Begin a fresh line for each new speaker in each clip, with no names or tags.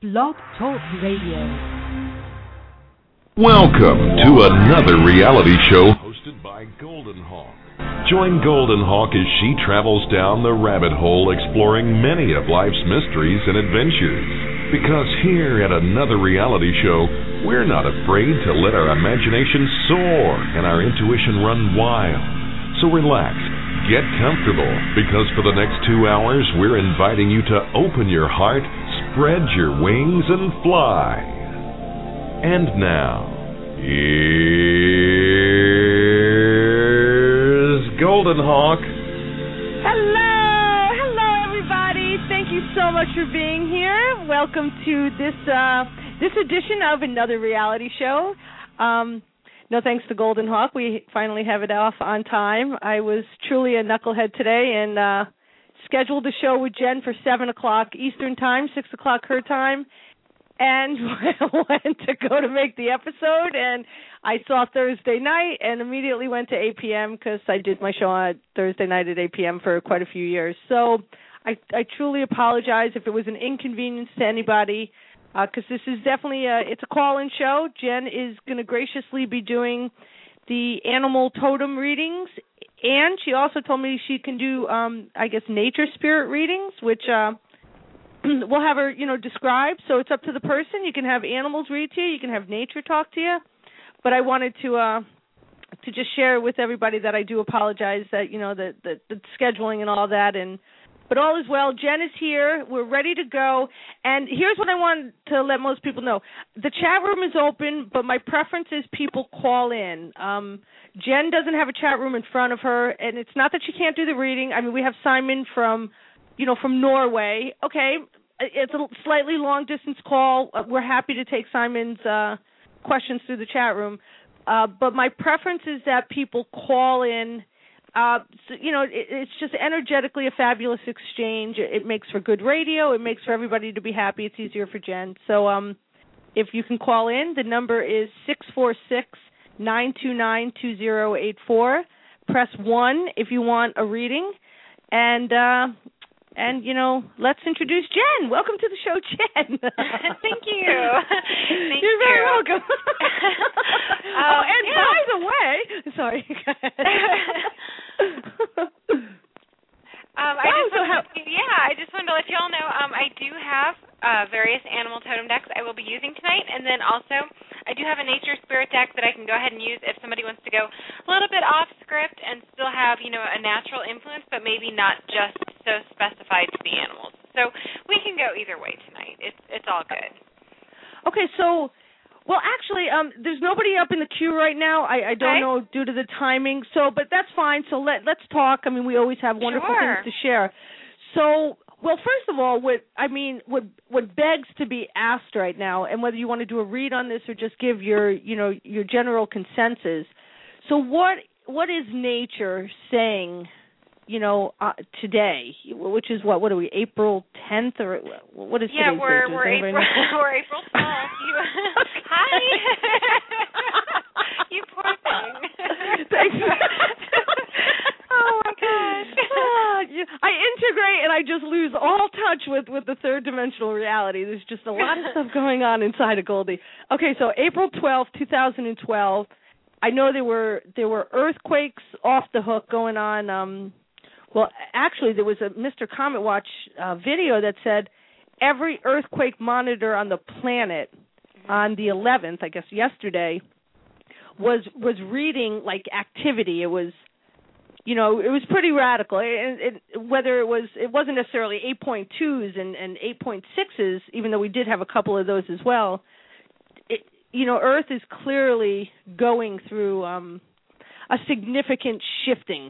Blog Talk Radio.
Welcome to another reality show hosted by Golden Hawk. Join Golden Hawk as she travels down the rabbit hole exploring many of life's mysteries and adventures. Because here at another reality show, we're not afraid to let our imagination soar and our intuition run wild. So relax, get comfortable, because for the next 2 hours, we're inviting you to open your heart, spread your wings, and fly. And now, here's Golden Hawk.
Hello, everybody. Thank you so much for being here. Welcome to this edition of another reality show. No thanks to Golden Hawk. We finally have it off on time. I was truly a knucklehead today and scheduled a show with Jen for 7 o'clock Eastern Time, 6 o'clock her time, and went to go to make the episode, and I saw Thursday night and immediately went to 8 p.m. because I did my show on Thursday night at 8 p.m. for quite a few years. So I truly apologize if it was an inconvenience to anybody, because this is definitely it's a call-in show. Jen is going to graciously be doing the animal totem readings, and she also told me she can do, nature spirit readings, which we'll have her, describe. So it's up to the person. You can have animals read to you. You can have nature talk to you. But I wanted to just share with everybody that I do apologize that, the scheduling and all that, but all is well. Jen is here. We're ready to go. And here's what I want to let most people know. The chat room is open, but my preference is people call in. Jen doesn't have a chat room in front of her, and it's not that she can't do the reading. I mean, we have Simon from Norway. Okay, it's a slightly long-distance call. We're happy to take Simon's questions through the chat room. But my preference is that people call in. It's just energetically a fabulous exchange. It makes for good radio. It makes for everybody to be happy. It's easier for Jen. So if you can call in, the number is 646-929-2084. Press 1 if you want a reading. And let's introduce Jen. Welcome to the show, Jen.
Thank you.
You're very welcome. And by the way, sorry.
I just wanted to let you all know I do have various animal totem decks I will be using tonight, and then also I do have a nature spirit deck that I can go ahead and use if somebody wants to go a little bit off script and still have, a natural influence, but maybe not just so specified to the animals. So we can go either way tonight. It's all good.
Okay, so, well, actually, there's nobody up in the queue right now. I don't know due to the timing. So, but that's fine. So let's talk. I mean, we always have wonderful things to share. So, well, first of all, what begs to be asked right now, and whether you want to do a read on this or just give your general consensus. So, what is nature saying? Today, which is what are we, April 10th, or what is today's date?
We're April 12th. Hi. You poor thing.
Thanks.
Oh, my gosh.
I integrate and I just lose all touch with the third dimensional reality. There's just a lot of stuff going on inside of Goldie. Okay, so April 12th, 2012, I know there were earthquakes off the hook going on. Well, actually, there was a Mr. Comet Watch video that said every earthquake monitor on the planet on the 11th, I guess yesterday, was reading like activity. It was, it was pretty radical. Whether it wasn't necessarily 8.2s and 8.6s, even though we did have a couple of those as well. Earth is clearly going through a significant shifting.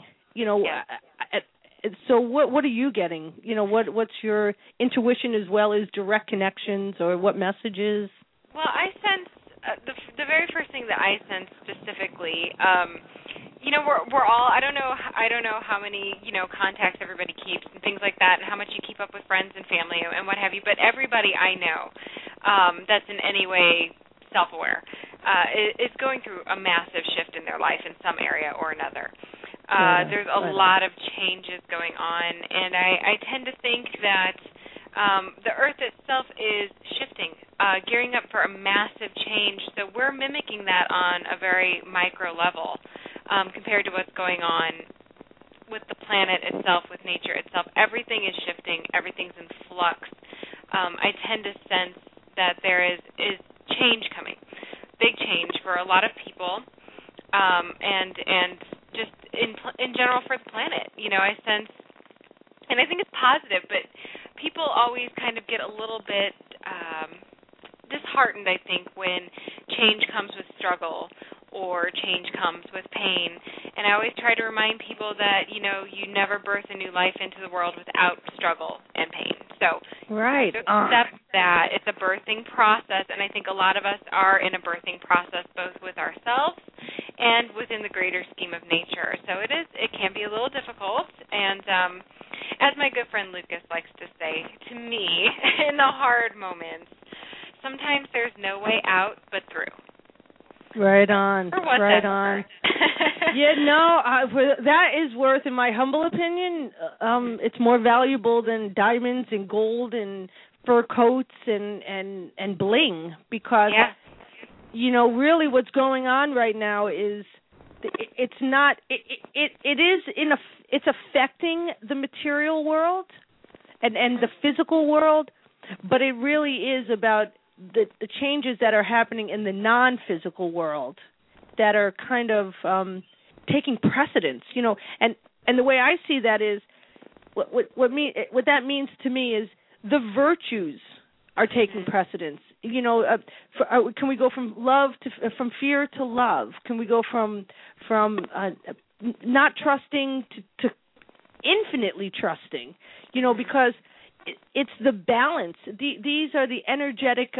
So what are you getting? What's your intuition as well as direct connections, or what messages?
Well, I sense the very first thing that I sense specifically. We're all. I don't know how many contacts everybody keeps and things like that, and how much you keep up with friends and family and what have you. But everybody I know that's in any way self-aware is going through a massive shift in their life in some area or another. There's a lot of changes going on, and I tend to think that the Earth itself is shifting gearing up for a massive change. So we're mimicking that on a very micro level compared to what's going on with the planet itself, with nature itself. Everything is shifting. Everything's in flux. I tend to sense that there is change coming, big change for a lot of people, and just in general for the planet. I sense, and I think it's positive, but people always kind of get a little bit disheartened, I think, when change comes with struggle or change comes with pain. And I always try to remind people that, you never birth a new life into the world without struggle and pain. So
right.
to accept that it's a birthing process, and I think a lot of us are in a birthing process both with ourselves and within the greater scheme of nature. So it can be a little difficult, and as my good friend Lucas likes to say to me in the hard moments, sometimes there's no way out but through.
Right on. Right on. That is worth, in my humble opinion, it's more valuable than diamonds and gold and fur coats and bling, because really what's going on right now is it's not it's affecting the material world and the physical world, but it really is about the changes that are happening in the non-physical world that are kind of taking precedence, and the way I see that is what that means to me is the virtues are taking precedence. Can we go from from fear to love? Can we go from not trusting to infinitely trusting? Because it's the balance. These are the energetic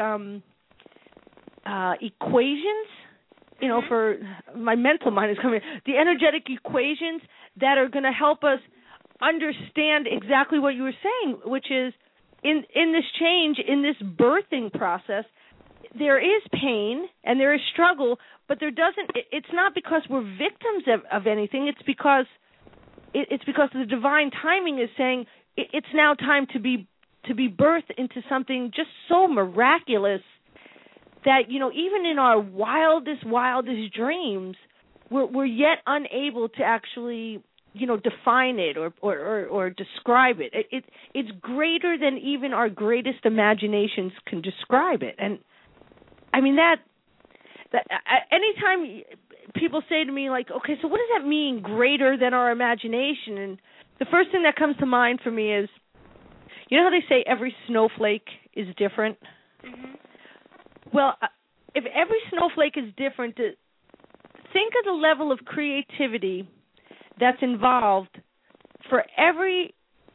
equations. For my mental mind is coming. The energetic equations that are going to help us understand exactly what you were saying, which is in this change, in this birthing process, there is pain and there is struggle, but it's not because we're victims of anything. It's because the divine timing is saying it's now time to be birthed into something just so miraculous that, even in our wildest dreams, we're yet unable to actually, define it or describe it. It's greater than even our greatest imaginations can describe it. And I mean that anytime people say to me, like, okay, so what does that mean, greater than our imagination? And the first thing that comes to mind for me is, how they say every snowflake is different? Mm-hmm. Well, if every snowflake is different, think of the level of creativity that's involved for every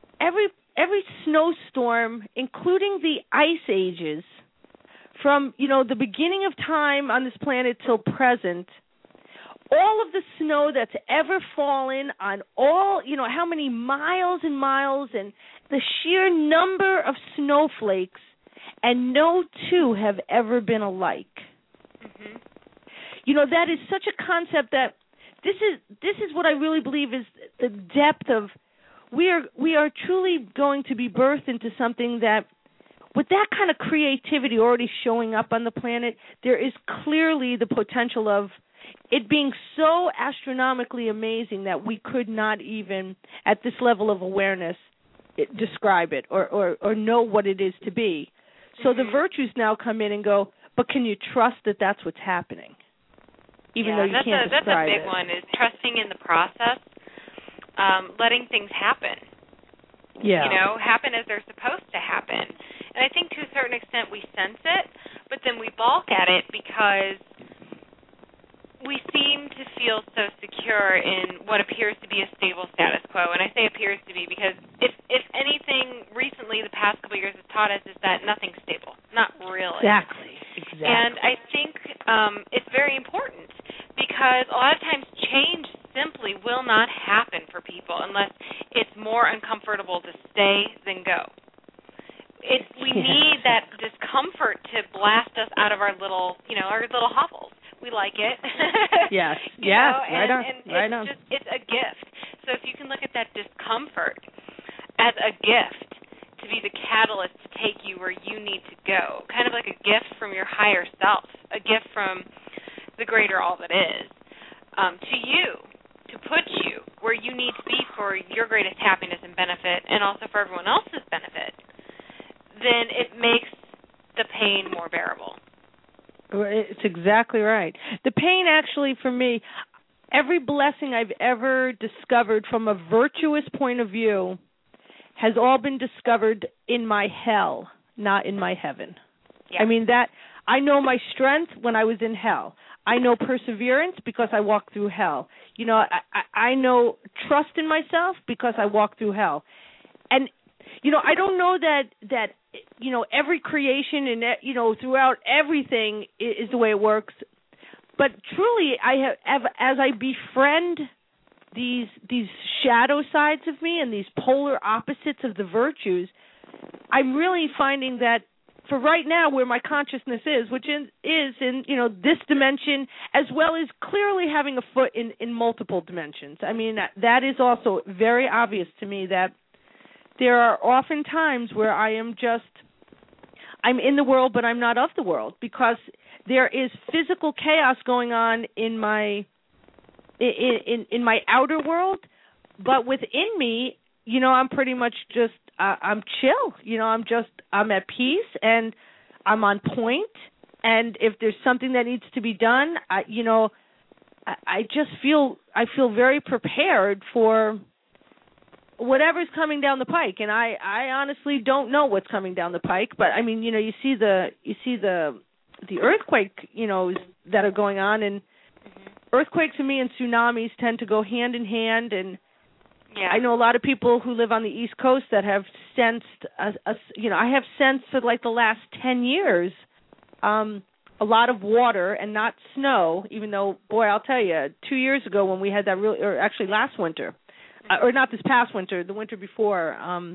snowstorm, including the ice ages, from the beginning of time on this planet till present. All of the snow that's ever fallen on all, how many miles and miles, and the sheer number of snowflakes, and no two have ever been alike. Mm-hmm. That is such a concept that this is what I really believe is the depth of we are truly going to be birthed into something that, with that kind of creativity already showing up on the planet, there is clearly the potential of it being so astronomically amazing that we could not even, at this level of awareness, describe it or know what it is to be. So the virtues now come in and go, but can you trust that that's what's happening? Even though you can't describe it.
That's a big one, is trusting in the process, letting things happen.
Yeah.
Happen as they're supposed to happen. And I think to a certain extent we sense it, but then we balk at it because we seem to feel so secure in what appears to be a stable status quo. And I say appears to be because if anything recently the past couple of years has taught us is that nothing's stable. Not really.
Exactly.
And I think it's very important because a lot of times change simply will not happen for people unless it's more uncomfortable to stay than go. We need that discomfort to blast us out of our little hovels. We like it.
Yes.
Right on. It's a gift. So if you can look at that discomfort as a gift to be the catalyst to take you where you need to go, kind of like a gift from your higher self, a gift from the greater all that is, to you, to put you where you need to be for your greatest happiness and benefit, and also for everyone else's benefit, then it makes the pain more bearable.
It's exactly right. The pain actually, for me, every blessing I've ever discovered from a virtuous point of view has all been discovered in my hell, not in my heaven.
Yeah.
I mean, that I know my strength when I was in hell. I know perseverance because I walked through hell. You know, I know trust in myself because I walked through hell. And, you know, I don't know that you know, every creation and, you know, throughout everything is the way it works. But truly, I have as I befriend these shadow sides of me and these polar opposites of the virtues, I'm really finding that for right now where my consciousness is, which is in, you know, this dimension, as well as clearly having a foot in multiple dimensions. I mean, that is also very obvious to me that there are often times where I'm in the world, but I'm not of the world, because there is physical chaos going on in my outer world, but within me, you know, I'm pretty much just I'm chill. You know, I'm at peace and I'm on point. And if there's something that needs to be done, I feel very prepared for whatever's coming down the pike. And I honestly don't know what's coming down the pike, but I mean, you know, you see the earthquake, you know, that are going on, and earthquakes and me and tsunamis tend to go hand in hand. And yeah. I know a lot of people who live on the East Coast that have sensed, you know, I have sensed for like the last 10 years a lot of water and not snow, even though, boy, I'll tell you, 2 years ago when we had that or actually last winter, or not this past winter, the winter before,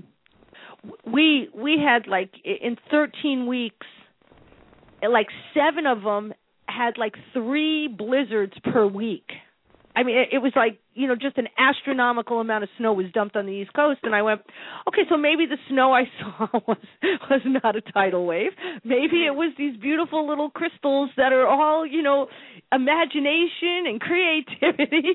we had like in 13 weeks, like 7 of them had like 3 blizzards per week. I mean, it was like, you know, just an astronomical amount of snow was dumped on the East Coast, and I went, okay, so maybe the snow I saw was not a tidal wave. Maybe it was these beautiful little crystals that are all, you know, imagination and creativity,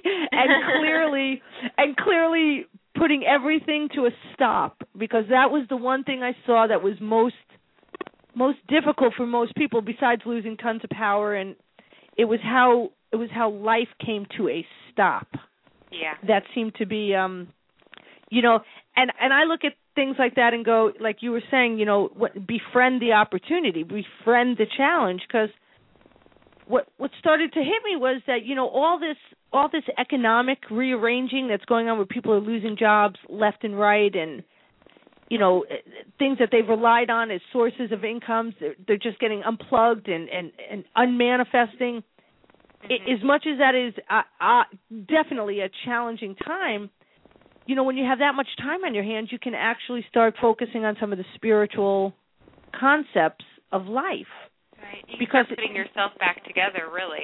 and clearly putting everything to a stop, because that was the one thing I saw that was most difficult for most people, besides losing tons of power, and it was how life came to a stop.
Yeah.
That seemed to be, you know, and I look at things like that and go, like you were saying, you know, befriend the opportunity, befriend the challenge, because what started to hit me was that, you know, all this economic rearranging that's going on where people are losing jobs left and right, and, you know, things that they've relied on as sources of incomes, they're just getting unplugged and unmanifesting. As much as that is definitely a challenging time, you know, when you have that much time on your hands, you can actually start focusing on some of the spiritual concepts of life.
Right. You can start putting yourself back together, really.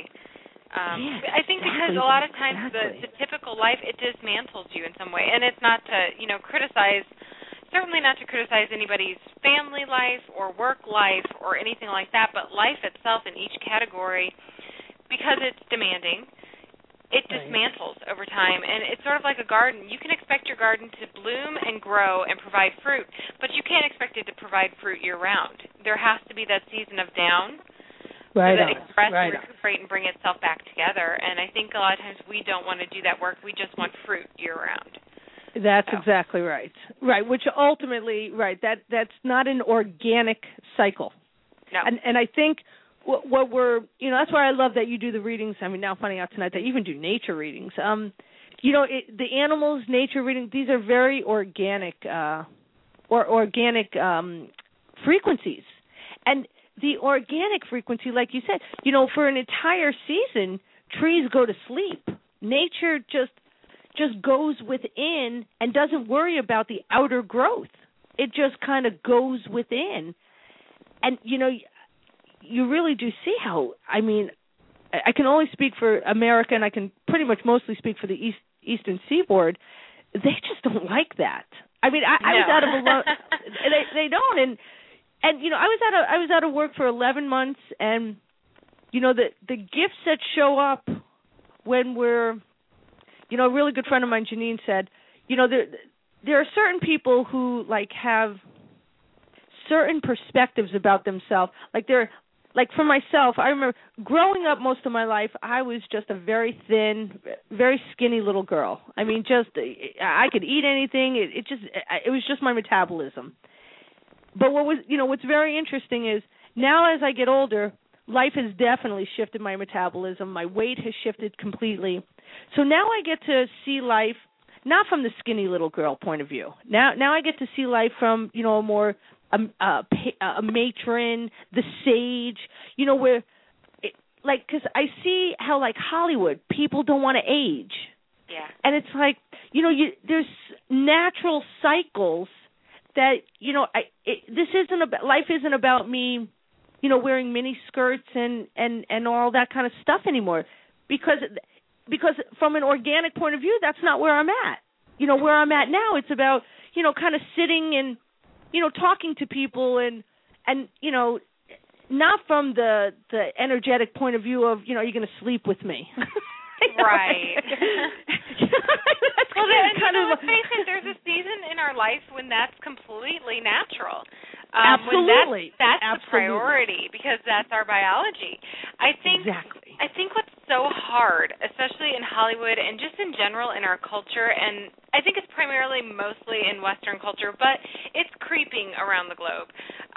I think because a lot of times the typical life, it dismantles you in some way. And it's not to, you know, certainly not to criticize anybody's family life or work life or anything like that, but life itself in each category, because it's demanding, it dismantles over time. And it's sort of like a garden. You can expect your garden to bloom and grow and provide fruit, but you can't expect it to provide fruit year-round. There has to be that season of down so that it can rest and recuperate and bring itself back together. And I think a lot of times we don't want to do that work. We just want fruit year-round.
That's exactly right. Right, which ultimately, that's not an organic cycle.
No.
And I think what we're, you know, that's why I love that you do the readings. I mean, now finding out tonight that you even do nature readings. You know, the animals, nature reading, these are very organic frequencies. And the organic frequency, like you said, you know, for an entire season, trees go to sleep. Nature just goes within and doesn't worry about the outer growth. It just kind of goes within. And, you know, you really do see how, I mean, I can only speak for America, and I can pretty much mostly speak for the Eastern Seaboard. They just don't like that. I mean, I was out of a lot. They don't. And, and I was out of work for 11 months, and the gifts that show up when we're, a really good friend of mine, Janine, said, there are certain people who have certain perspectives about themselves. Like for myself, I remember growing up most of my life, I was just a very thin, very skinny little girl. I mean, I could eat anything. It was just my metabolism. But what's very interesting is now as I get older, life has definitely shifted my metabolism. My weight has shifted completely. So now I get to see life not from the skinny little girl point of view. Now I get to see life from, a more a matron, the sage, where, because I see how, Hollywood, people don't want to age.
Yeah.
And it's there's natural cycles that, this isn't about, life isn't about me, wearing mini skirts and all that kind of stuff anymore. Because from an organic point of view, that's not where I'm at. Where I'm at now, it's about, kind of sitting and, talking to people and not from the energetic point of view of, are you going to sleep with me?
Right.
Well,
let's face it, there's a season in our life when that's completely natural.
Absolutely.
That's the priority because that's our biology. I think what's so hard, especially in Hollywood and just in general in our culture, and I think it's primarily mostly in Western culture, but it's creeping around the globe.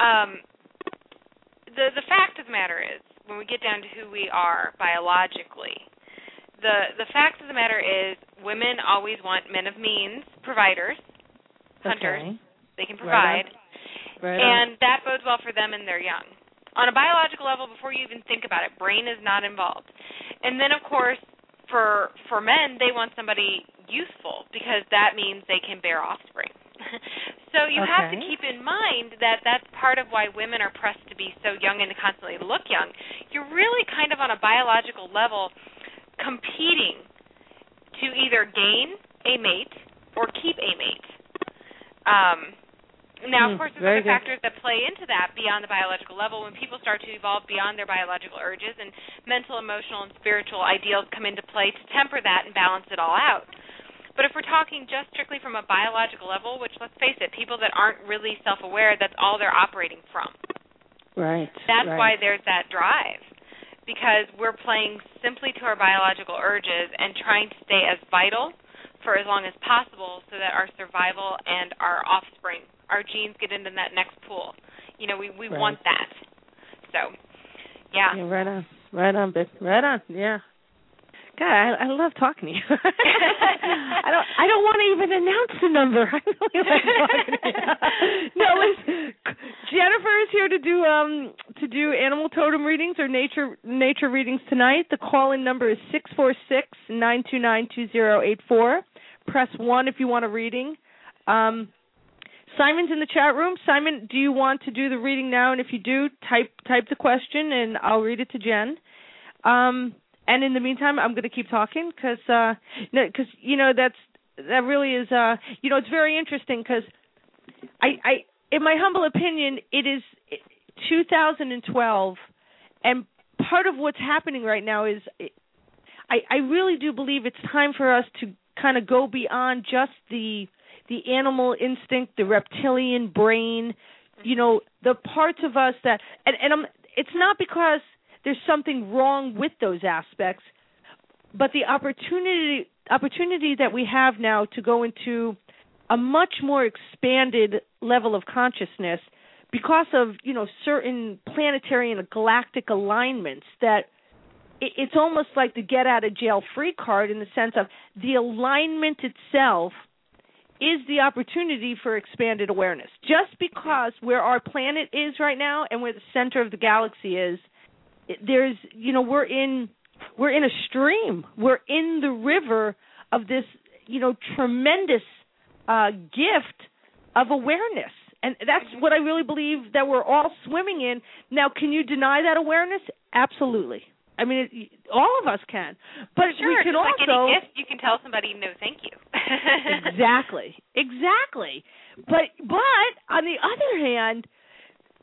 The fact of the matter is, when we get down to who we are biologically, the fact of the matter is women always want men of means, providers, hunters.
Okay.
They can provide.
Right
and that bodes well for them and they're young. On a biological level, before you even think about it, brain is not involved. And then, of course, for men, they want somebody youthful because that means they can bear offspring. So you have to keep in mind that that's part of why women are pressed to be so young and to constantly look young. You're really kind of on a biological level competing to either gain a mate or keep a mate. Now, of course, there's other factors that play into that beyond the biological level. When people start to evolve beyond their biological urges and mental, emotional, and spiritual ideals come into play to temper that and balance it all out. But if we're talking just strictly from a biological level, which, let's face it, people that aren't really self-aware, that's all they're operating from.
Right.
That's why there's that drive, because we're playing simply to our biological urges and trying to stay as vital for as long as possible so that our survival and our offspring, our genes get into that next pool. We want that. So, yeah.
Right on, bitch. Right on, yeah. God, I love talking to you. I don't want to even announce the number. I really like talking to you. No, listen, Jennifer is here to do animal totem readings or nature readings tonight. The call-in number is 646-929-2084. Press 1 if you want a reading. Simon's in the chat room. Simon, do you want to do the reading now? And if you do, type the question, and I'll read it to Jen. And in the meantime, I'm going to keep talking because that really is it's very interesting because I in my humble opinion, it is 2012, and part of what's happening right now is I really do believe it's time for us to kind of go beyond just the animal instinct, the reptilian brain, the parts of us that and it's not because there's something wrong with those aspects, but the opportunity that we have now to go into a much more expanded level of consciousness because of, certain planetary and galactic alignments that it's almost like the get-out-of-jail-free card in the sense of the alignment itself is the opportunity for expanded awareness. Just because where our planet is right now and where the center of the galaxy is, there's, we're in a stream. We're in the river of this, tremendous gift of awareness. And that's what I really believe that we're all swimming in. Now, can you deny that awareness? Absolutely. I mean, all of us can. But
sure,
we can
just
also,
like any gift, you can tell somebody, no, thank you.
Exactly. But on the other hand,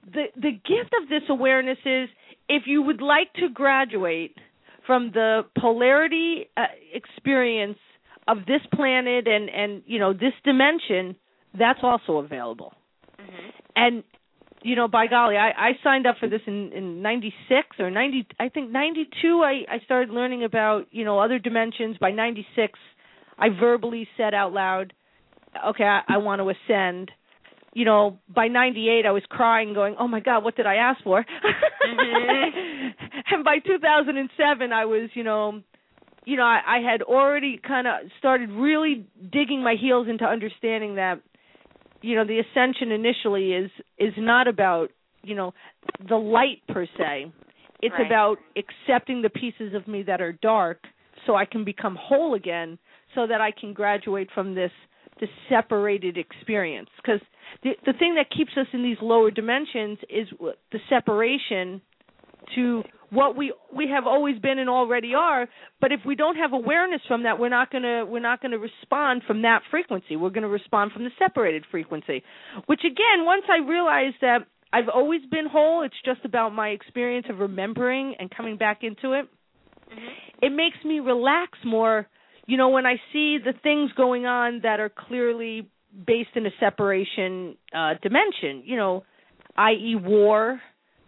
the gift of this awareness is, if you would like to graduate from the polarity experience of this planet and this dimension, that's also available.
Mm-hmm.
And by golly, I signed up for this in 96 or 90. I think 92. I started learning about other dimensions. By 96, I verbally said out loud, "Okay, I want to ascend." By 98, I was crying, going, "Oh my God, what did I ask for?" Mm-hmm. And by 2007, I was, I had already kind of started really digging my heels into understanding that, the ascension initially is not about, the light per se. It's
right.
about accepting the pieces of me that are dark so I can become whole again, so that I can graduate from this separated experience. Because the thing that keeps us in these lower dimensions is the separation to what we have always been and already are. But if we don't have awareness from that, we're not gonna respond from that frequency. We're gonna respond from the separated frequency. Which again, once I realized that I've always been whole, it's just about my experience of remembering and coming back into it.
Mm-hmm.
It makes me relax more. When I see the things going on that are clearly based in a separation dimension, i.e. war,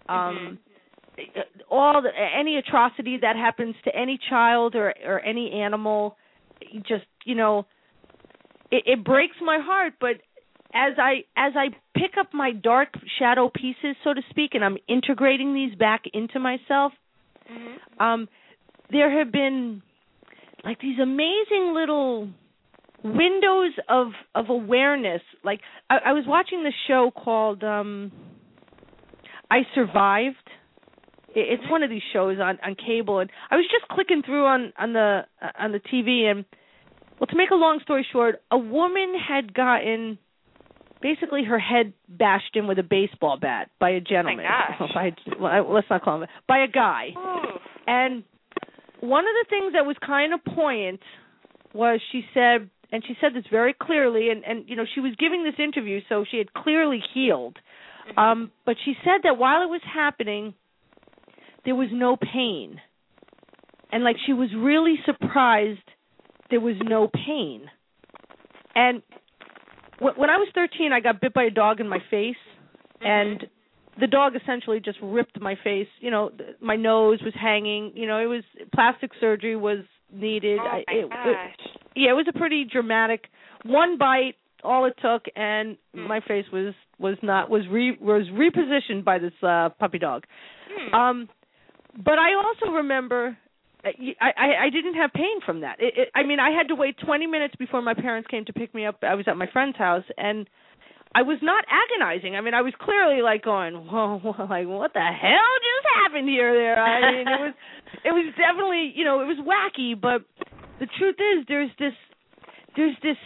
any atrocity that happens to any child or any animal, just it breaks my heart. But as I pick up my dark shadow pieces, so to speak, and I'm integrating these back into myself, there have been like these amazing little windows of awareness. Like I was watching this show called I Survived. It's one of these shows on cable, and I was just clicking through on the TV, and to make a long story short, a woman had gotten basically her head bashed in with a baseball bat by a gentleman.
Oh my
gosh. Let's not call him by a guy.
Ooh.
And one of the things that was kind of poignant was she said this very clearly, and she was giving this interview, so she had clearly healed. But she said that while it was happening, there was no pain. And like she was really surprised there was no pain. And when I was 13, I got bit by a dog in my face, and the dog essentially just ripped my face. My nose was hanging. It was plastic surgery was needed.
Oh my gosh.
It was a pretty dramatic one bite. All it took, and my face was repositioned by this puppy dog. But I also remember I didn't have pain from that. I had to wait 20 minutes before my parents came to pick me up. I was at my friend's house, and I was not agonizing. I was clearly like going, whoa, like what the hell just happened here? It was definitely, it was wacky. But the truth is, there's this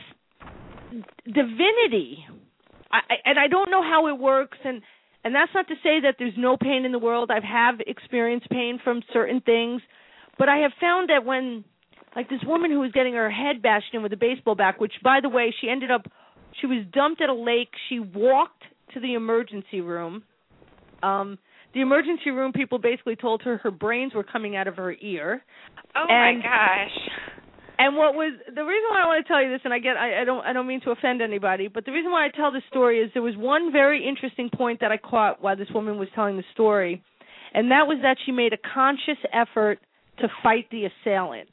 divinity, and I don't know how it works, and that's not to say that there's no pain in the world. I have experienced pain from certain things, but I have found that when, like this woman who was getting her head bashed in with a baseball bat, which, by the way, she was dumped at a lake. She walked to the emergency room. The emergency room people basically told her brains were coming out of her ear.
Oh, my gosh.
And what was the reason why I want to tell you this, and I don't mean to offend anybody, but the reason why I tell this story is there was one very interesting point that I caught while this woman was telling the story, and that was that she made a conscious effort to fight the assailant.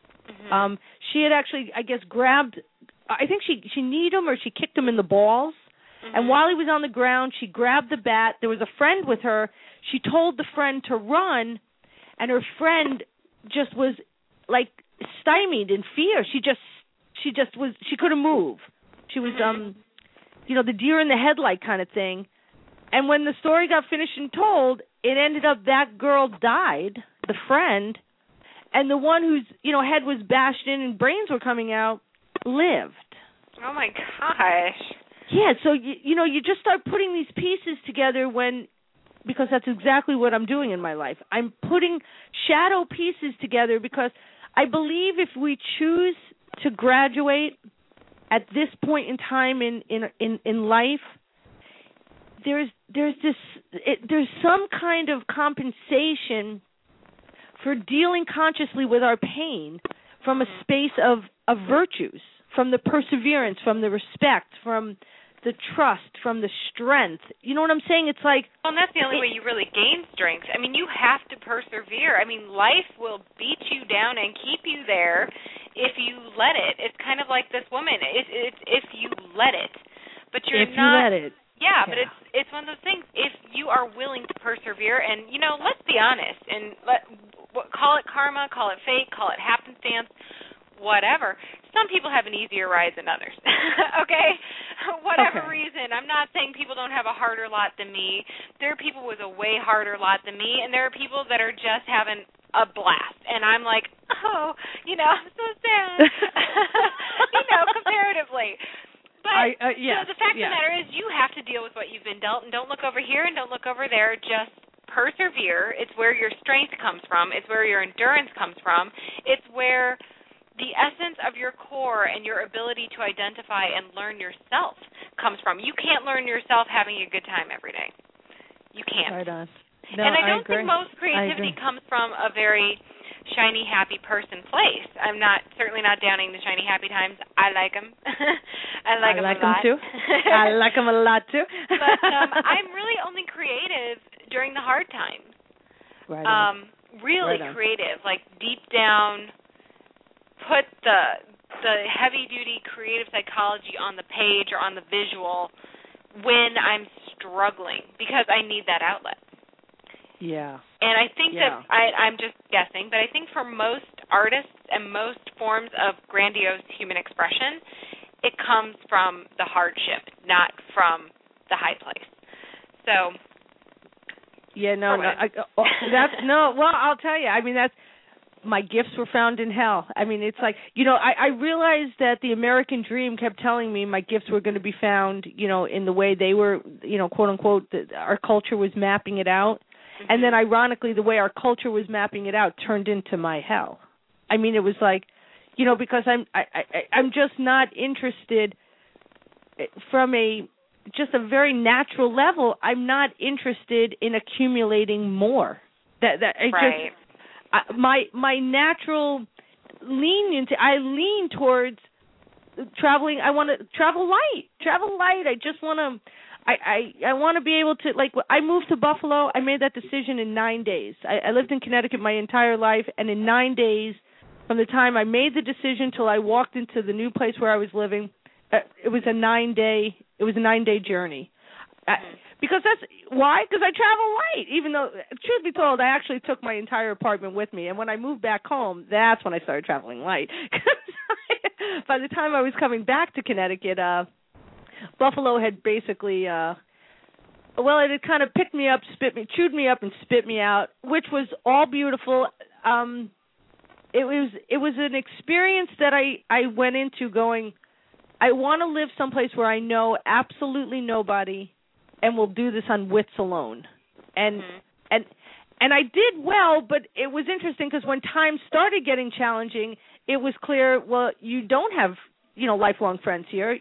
She had actually, I guess, grabbed, I think she kneed him or she kicked him in the balls, and while he was on the ground, she grabbed the bat. There was a friend with her. She told the friend to run, and her friend just was like stymied in fear. She couldn't move. She was the deer in the headlight kind of thing. And when the story got finished and told, it ended up that girl died, the friend, and the one whose head was bashed in and brains were coming out lived.
Oh my gosh.
Yeah, so you just start putting these pieces together because that's exactly what I'm doing in my life. I'm putting shadow pieces together because I believe if we choose to graduate at this point in time in life, there's some kind of compensation for dealing consciously with our pain from a space of virtues, from the perseverance, from the respect, from the trust, from the strength. You know what I'm saying? It's like...
Well, and that's the only way you really gain strength. I mean, you have to persevere. I mean, life will beat you down and keep you there if you let it. It's kind of like this woman. It's if you let it. But you're
if
not...
you let it.
Yeah, but it's one of those things. If you are willing to persevere, and, you know, let's be honest, and call it karma, call it fate, call it happenstance, whatever. Some people have an easier ride than others, okay? Whatever reason. I'm not saying people don't have a harder lot than me. There are people with a way harder lot than me, and there are people that are just having a blast. And I'm like, oh, you know, I'm so sad, you know, comparatively. But the fact of the matter is you have to deal with what you've been dealt, and don't look over here and don't look over there. Just persevere. It's where your strength comes from. It's where your endurance comes from. It's where the essence of your core and your ability to identify and learn yourself comes from. You can't learn yourself having a good time every day. You can't.
Right on. No,
and I don't
agree.
think most creativity comes from a very shiny, happy person place. I'm certainly not downing the shiny, happy times. I like them. I like them a lot.
Too. I like them a lot too.
But I'm really only creative during the hard times.
Right on.
Really creative, like deep down. Put the heavy-duty creative psychology on the page or on the visual when I'm struggling because I need that outlet.
Yeah.
And I think that I'm just guessing, but I think for most artists and most forms of grandiose human expression, it comes from the hardship, not from the high place. So.
Yeah, no, well, I'll tell you. I mean, my gifts were found in hell. I mean, it's like, you know, I realized that the American dream kept telling me my gifts were going to be found, you know, in the way they were, you know, quote unquote, our culture was mapping it out. Mm-hmm. And then ironically, the way our culture was mapping it out turned into my hell. I mean, it was like, you know, because I'm just not interested from just a very natural level. I'm not interested in accumulating more.
Right.
My natural I lean towards traveling. I want to travel light. I just want to. I want to be able to, like, I moved to Buffalo. I made that decision in 9 days. I lived in Connecticut my entire life, and in 9 days, from the time I made the decision till I walked into the new place where I was living, it was a 9-day journey. Because that's why? Because I travel light. Even though, truth be told, I actually took my entire apartment with me, and when I moved back home, that's when I started traveling light. By the time I was coming back to Connecticut, Buffalo had basically, it had kind of picked me up, chewed me up, and spit me out, which was all beautiful. It was an experience that I went into going, I want to live someplace where I know absolutely nobody, and will do this on wits alone. And I did well, but it was interesting because when times started getting challenging, it was clear, well, you don't have, you know, lifelong friends here.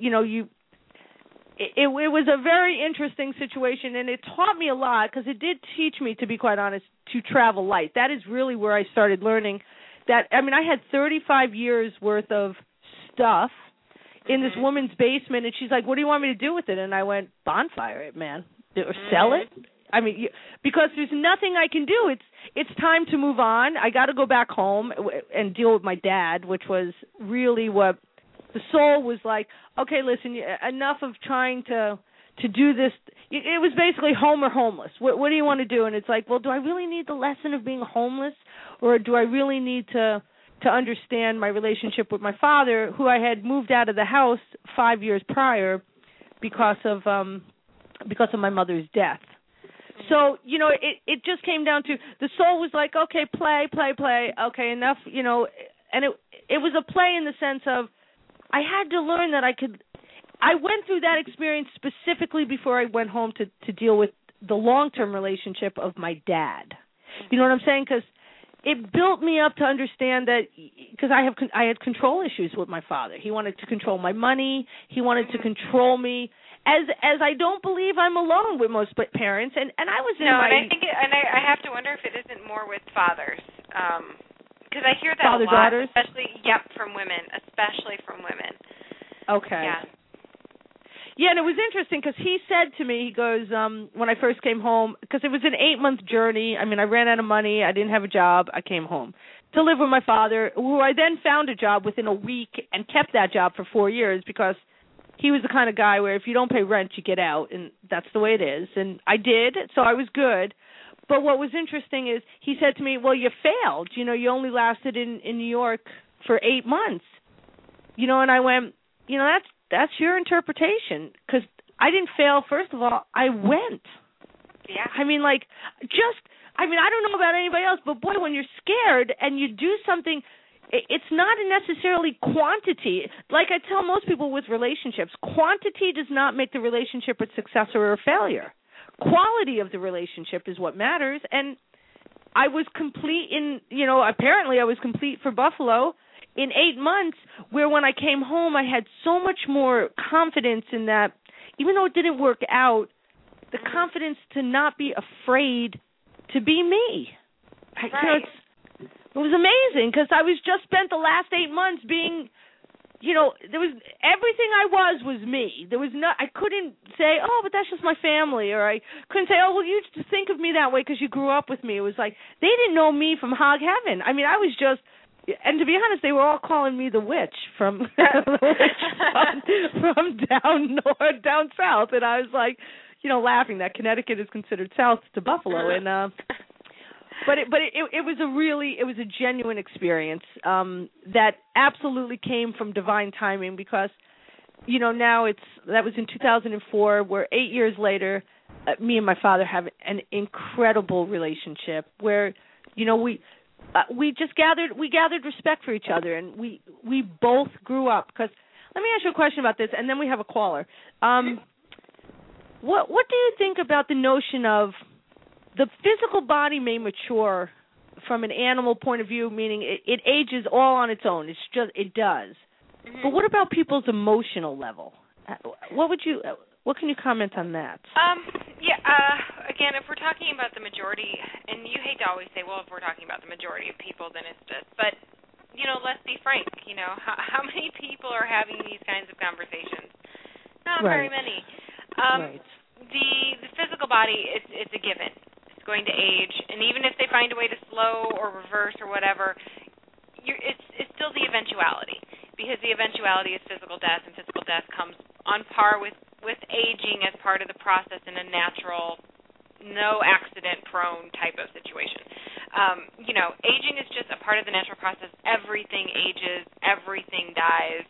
It was a very interesting situation, and it taught me a lot because it did teach me, to be quite honest, to travel light. That is really where I started learning that. I mean, I had 35 years worth of stuff in this woman's basement, and she's like, what do you want me to do with it? And I went, bonfire it, man, or sell it. I mean, because there's nothing I can do. It's time to move on. I got to go back home and deal with my dad, which was really what the soul was like. Okay, listen, enough of trying to do this. It was basically home or homeless. What do you want to do? And it's like, well, do I really need the lesson of being homeless, or do I really need to understand my relationship with my father, who I had moved out of the house 5 years prior because of my mother's death. So, you know, it just came down to the soul was like, okay, play. Okay, enough, you know, and it was a play in the sense of I had to learn that I went through that experience specifically before I went home to deal with the long-term relationship of my dad. You know what I'm saying? Because it built me up to understand that, because I had control issues with my father. He wanted to control my money. He wanted to control me. as I don't believe I'm alone with most parents, and I was in
no,
my
and I think I have to wonder if it isn't more with fathers, because I hear that a lot,
daughters,
especially from women,
Okay.
Yeah.
Yeah, and it was interesting because he said to me, he goes, when I first came home, because it was an 8-month journey. I mean, I ran out of money. I didn't have a job. I came home to live with my father, who I then found a job within a week and kept that job for 4 years because he was the kind of guy where if you don't pay rent, you get out, and that's the way it is. And I did, so I was good. But what was interesting is he said to me, well, you failed. You know, you only lasted in New York for 8 months. You know, and I went, you know, that's your interpretation, because I didn't fail. First of all, I went.
Yeah.
I mean, I don't know about anybody else, but boy, when you're scared and you do something, it's not necessarily quantity. Like I tell most people with relationships, quantity does not make the relationship a success or a failure. Quality of the relationship is what matters. And I was complete apparently I was complete for Buffalo in 8 months, where when I came home, I had so much more confidence in that, even though it didn't work out, the confidence to not be afraid to be me.
Right.
You know, it was amazing, because I was just spent the last 8 months being, there was everything I was me. There was I couldn't say, oh, but that's just my family, or I couldn't say, oh, well, you just think of me that way because you grew up with me. It was like they didn't know me from hog heaven. I mean, I was just. And to be honest, they were all calling me the witch from from down south, and I was like, laughing that Connecticut is considered south to Buffalo, and but it was a genuine experience that absolutely came from divine timing, because now that was in 2004. We're 8 years later. Me and my father have an incredible relationship where we gathered respect for each other, and we both grew up. Because let me ask you a question about this, and then we have a caller. What do you think about the notion of the physical body may mature from an animal point of view, meaning it ages all on its own. It does. Mm-hmm. But what about people's emotional level? What can you comment on that?
Again, if we're talking about the majority, and you hate to always say, well, if we're talking about the majority of people, then it's this. But, let's be frank. How many people are having these kinds of conversations? Not very many.
Right.
The physical body, it's a given. It's going to age, and even if they find a way to slow or reverse or whatever, it's still the eventuality, because the eventuality is physical death, and physical death comes on par with aging as part of the process in a natural, no accident prone type of situation. Aging is just a part of the natural process. Everything ages, everything dies.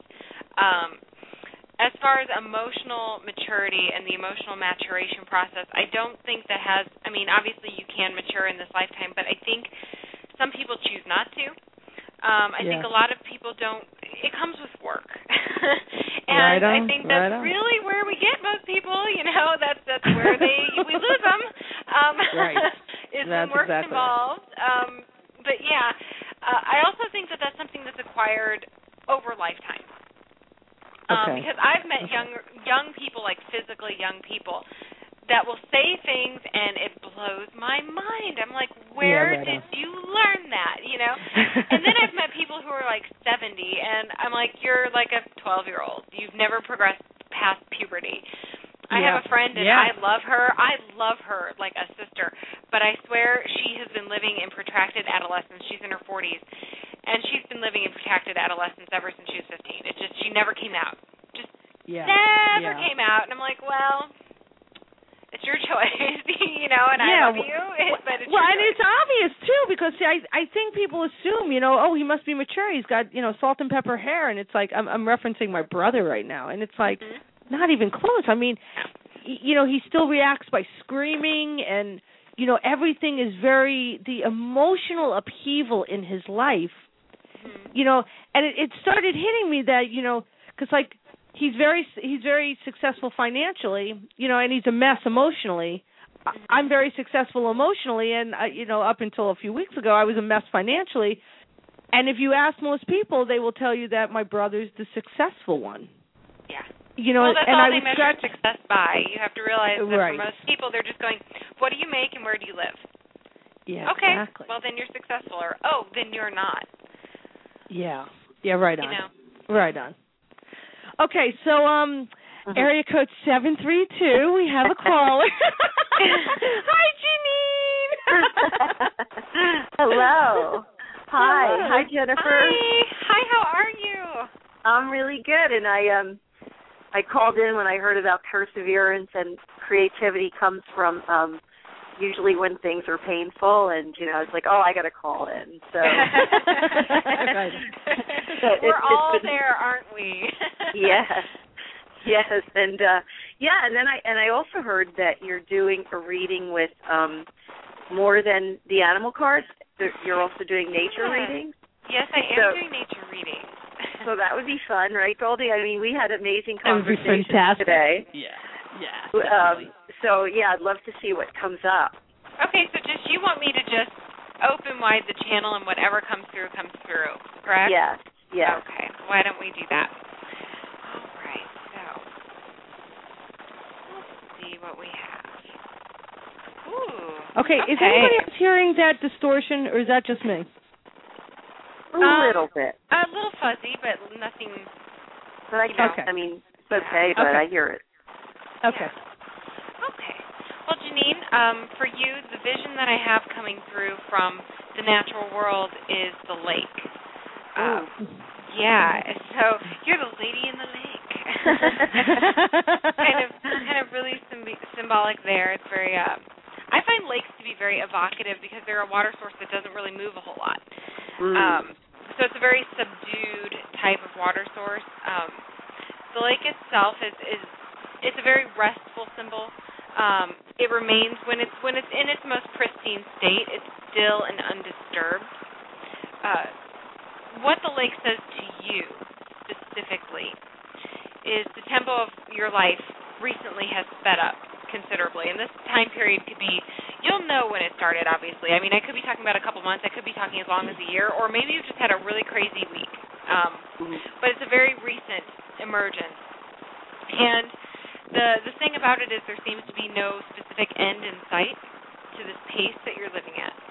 As far as emotional maturity and the emotional maturation process, I don't think that obviously you can mature in this lifetime, but I think some people choose not to. I think a lot of people don't. It comes with work. And I think that's really where we get most people, that's where we lose them. Is when work's involved. But yeah, I also think that that's something that's acquired over lifetime. Because I've met young people, like physically young people, that will say things and it blows my mind. I'm like, where did you learn that? And then I've met people who are like 70, and I'm like, you're like a 12-year-old. You've never progressed past puberty. I have a friend, and I love her. I love her like a sister, but I swear she has been living in protracted adolescence. She's in her 40s, and she's been living in protracted adolescence ever since she was 15. It's just she never came out. Never came out. And I'm like, well, it's your choice, and I love you. But it's
and it's obvious, too, because I think people assume, he must be mature. He's got, salt and pepper hair. And it's like, I'm referencing my brother right now. And it's like, not even close. I mean, he still reacts by screaming, and, everything is the emotional upheaval in his life, and it started hitting me that, because, like, he's very successful financially, and he's a mess emotionally. I'm very successful emotionally, and up until a few weeks ago, I was a mess financially. And if you ask most people, they will tell you that my brother's the successful one.
Yeah.
Well,
that's
and
all
I
they
would
measure
start
success by. You have to realize that
right.
for most people, they're just going, what do you make and where do you live?
Yeah,
okay,
exactly.
well, then you're successful. Or, oh, then you're not.
Yeah, right on.
You know.
Right on. Okay, so area code 732, we have a caller. Hi, Janine.
Hello. Hi.
Hello.
Hi, Jennifer.
Hi, how are you?
I'm really good, and I called in when I heard about perseverance, and creativity comes from usually when things are painful, and I was like, oh, I got to call in. So
we're all there, aren't we?
Yes, and and then I also heard that you're doing a reading with more than the animal cards. You're also doing nature readings.
Yes, I am doing nature readings.
So that would be fun, right, Goldie? I mean, we had amazing conversations
that would be fantastic
today.
Yeah.
So, I'd love to see what comes up.
Okay, so you want me to just open wide the channel and whatever comes through, correct?
Yes.
Okay, why don't we do that? All right, so let's see what we have. Ooh.
Okay, is anybody else hearing that distortion, or is that just me?
A little bit.
A little fuzzy, but nothing.
But I mean, it's okay, but I hear it.
Okay.
Yeah. Okay. Well, Janine, for you, the vision that I have coming through from the natural world is the lake. Yeah. So you're the lady in the lake. kind of really symbolic there. It's very. I find lakes to be very evocative because they're a water source that doesn't really move a whole lot. So it's a very subdued type of water source. The lake itself it's a very restful symbol. It remains when it's in its most pristine state. It's still and undisturbed. What the lake says to you specifically is the tempo of your life recently has sped up considerably, and this time period could be, you'll know when it started, obviously. I mean, I could be talking about a couple months, I could be talking as long as a year, or maybe you've just had a really crazy week. But it's a very recent emergence. And the thing about it is there seems to be no specific end in sight to this pace that you're living at.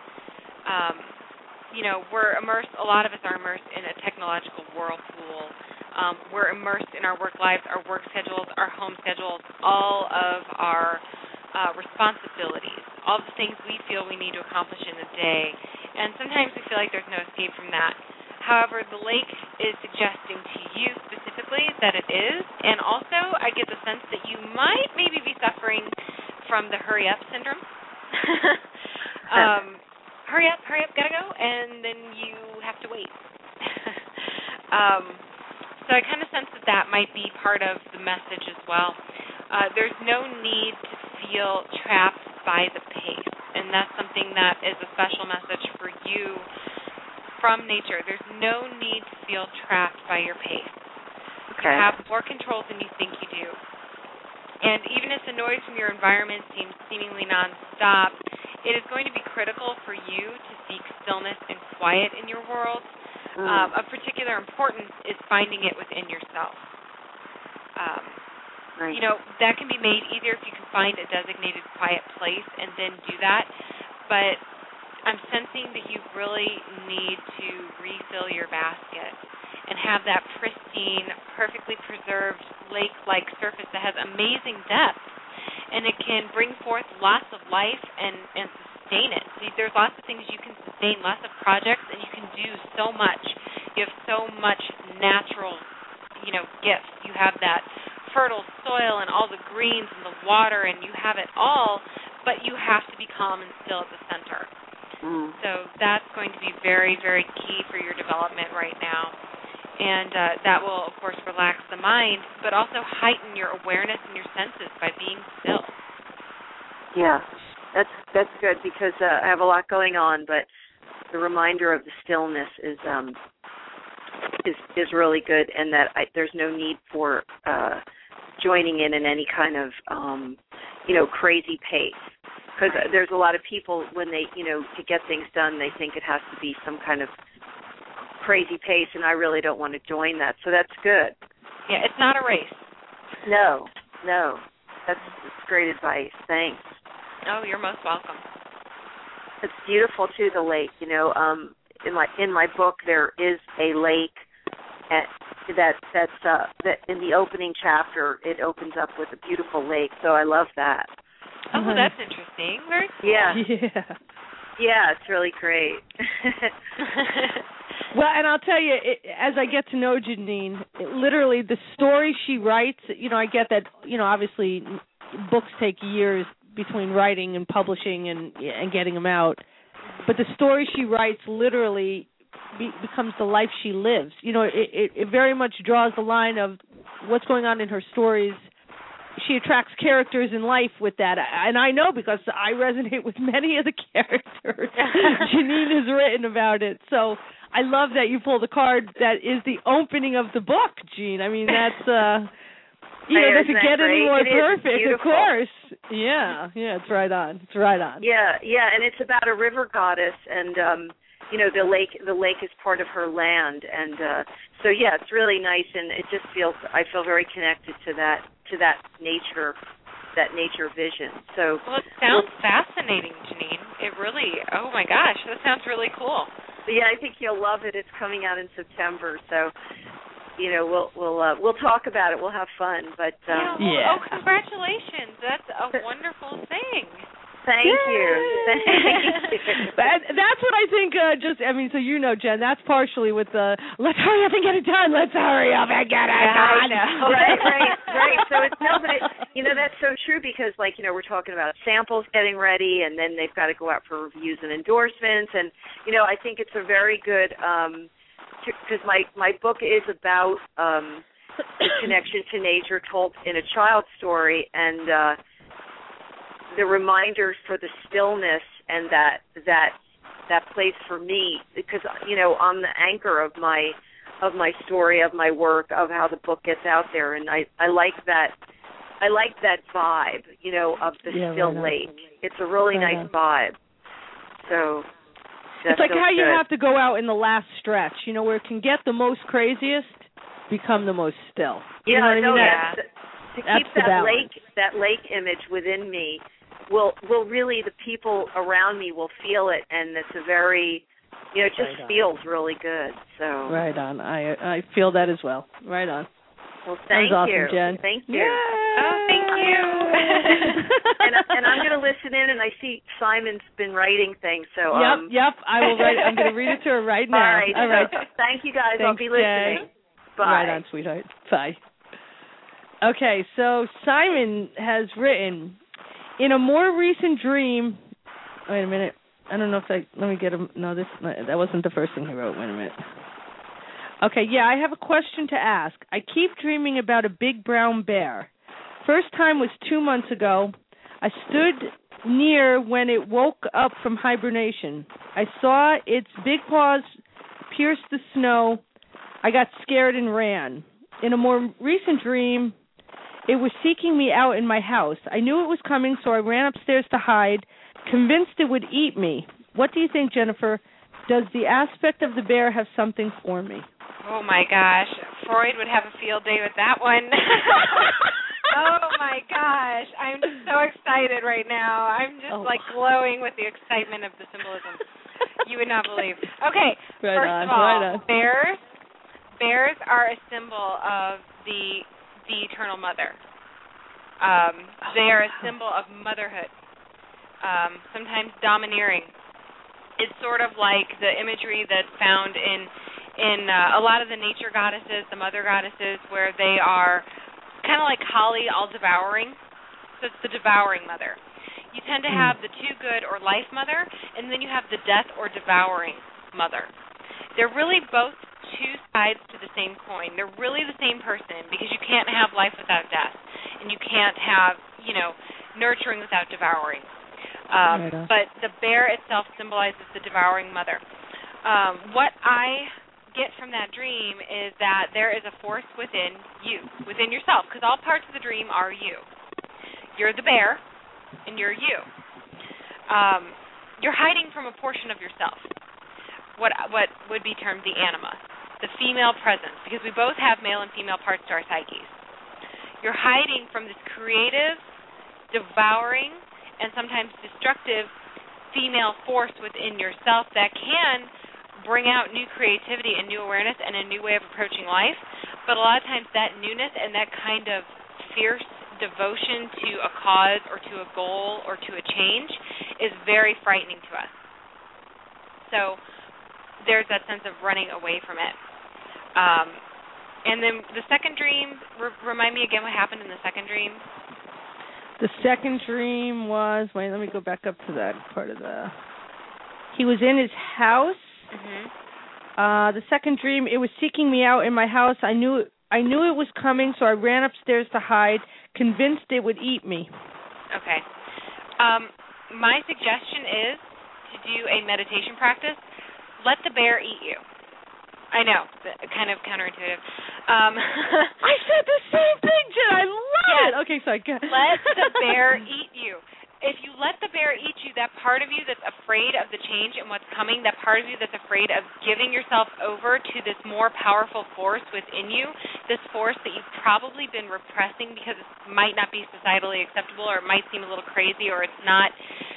We're immersed, a lot of us are immersed in a technological whirlpool. We're immersed in our work lives, our work schedules, our home schedules, all of our responsibilities, all the things we feel we need to accomplish in a day. And sometimes we feel like there's no escape from that. However, the lake is suggesting to you specifically that it is, and also I get the sense that you might maybe be suffering from the hurry up syndrome. Hurry up, gotta go, and then you have to wait. So I kind of sense that might be part of the message as well. There's no need to feel trapped by the pace, and that's something that is a special message for you from nature. There's no need to feel trapped by your pace.
Okay.
You have more control than you think you do. And even if the noise from your environment seems seemingly nonstop, it is going to be critical for you to seek stillness and quiet in your world. Of particular importance is finding it within yourself.
Right.
That can be made easier if you can find a designated quiet place and then do that. But I'm sensing that you really need to refill your basket and have that pristine, perfectly preserved lake-like surface that has amazing depth, and it can bring forth lots of life and sustain it. See, there's lots of things you can sustain, lots of projects, and you can do so much. You have so much natural, gifts. You have that fertile soil and all the greens and the water, and you have it all, but you have to be calm and still at the center. So that's going to be very, very key for your development right now. And that will, of course, relax the mind, but also heighten your awareness and your senses by being still.
Yeah, that's good because I have a lot going on, but the reminder of the stillness is really good, and that there's no need for joining in any kind of crazy pace. Because there's a lot of people when they to get things done, they think it has to be some kind of crazy pace, and I really don't want to join that. So that's good.
Yeah, it's not a race.
No. That's great advice. Thanks.
Oh, you're most welcome.
It's beautiful too, the lake. You know, in my book there is a lake that in the opening chapter it opens up with a beautiful lake. So I love that.
Oh, well, that's interesting. Very cool.
Yeah, it's really great.
Well, and I'll tell you, as I get to know Janine, literally the story she writes, you know, I get that, you know, obviously books take years between writing and publishing and getting them out, but the story she writes literally becomes the life she lives. You know, it very much draws the line of what's going on in her stories. She attracts characters in life with that, and I know because I resonate with many of the characters Janine has written about it. So I love that you pulled a card that is the opening of the book, Jean. I mean, that's doesn't get any more perfect, of course. Yeah, it's right on.
Yeah, and it's about a river goddess, and you know, the lake is part of her land, and so yeah, it's really nice, and it just I feel very connected to that nature vision. So
well, it sounds fascinating, Janine. It really, oh my gosh, that sounds really cool.
Yeah, I think you'll love it. It's coming out in September, so you know we'll talk about it. We'll have fun, but
Oh, congratulations! That's a wonderful thing.
Thank you.
That's what I think. So you know, Jen, that's partially with the let's hurry up and get it done. Let's hurry up and get it done.
Right. So it's you know, that's so true because, like, you know, we're talking about samples getting ready, and then they've got to go out for reviews and endorsements, and you know, I think it's a very good because my book is about the connection to nature told in a child's story, and the reminders for the stillness and that place for me, because you know I'm the anchor of my story, of my work, of how the book gets out there, and I like that vibe, you know, of the still lake. It's a really nice vibe. So
it's like how you have to go out in the last stretch, you know, where it can get the most craziest, become the most still. You know what I mean?
To keep that lake image within me. Will really, the people around me will feel it, and it's a very, you know, it just feels really good. So
right on. I feel that as well. Right on.
Well, thank you,
awesome, Jen.
Thank you.
Yay!
Oh, thank you.
and I'm going to listen in, and I see Simon's been writing things. So
Yep. I will write. I'm going to read it to her right now.
All right. Thank you, guys.
Thanks,
I'll be listening.
Jay.
Bye.
Right on, sweetheart. Bye. Okay, so Simon has written. In a more recent dream, wait a minute. I don't know if let me get him. No, that wasn't the first thing he wrote. Wait a minute. Okay, yeah, I have a question to ask. I keep dreaming about a big brown bear. First time was 2 months ago. I stood near when it woke up from hibernation. I saw its big paws pierce the snow. I got scared and ran. In a more recent dream, it was seeking me out in my house. I knew it was coming, so I ran upstairs to hide, convinced it would eat me. What do you think, Jennifer? Does the aspect of the bear have something for me?
Oh, my gosh. Freud would have a field day with that one. Oh, my gosh. I'm just so excited right now. I'm just, glowing with the excitement of the symbolism. You would not believe. Okay, first of all, bears are a symbol of the Eternal Mother. They are a symbol of motherhood, sometimes domineering. It's sort of like the imagery that's found in a lot of the nature goddesses, the mother goddesses, where they are kind of like Kali, all devouring. So it's the devouring mother. You tend to have the too good or life mother, and then you have the death or devouring mother. They're really both two sides to the same coin. They're really the same person because you can't have life without death, and you can't have, you know, nurturing without devouring. But the bear itself symbolizes the devouring mother. What I get from that dream is that there is a force within you, within yourself, because all parts of the dream are you. You're the bear, and you're you. You're hiding from a portion of yourself, what would be termed the anima, the female presence, because we both have male and female parts to our psyches. You're hiding from this creative, devouring, and sometimes destructive female force within yourself that can bring out new creativity and new awareness and a new way of approaching life. But a lot of times that newness and that kind of fierce devotion to a cause or to a goal or to a change is very frightening to us. So there's that sense of running away from it. And then the second dream, remind me again what happened in the second dream.
The second dream was, wait, let me go back up to that part of he was in his house.
Mm-hmm.
The second dream, it was seeking me out in my house. I knew it was coming, so I ran upstairs to hide, convinced it would eat me.
Okay. My suggestion is to do a meditation practice. Let the bear eat you. I know, kind of counterintuitive.
I said the same thing, Jen. I love it. Okay, sorry.
Let the bear eat you. If you let the bear eat you, that part of you that's afraid of the change and what's coming, that part of you that's afraid of giving yourself over to this more powerful force within you, this force that you've probably been repressing because it might not be societally acceptable or it might seem a little crazy or it's not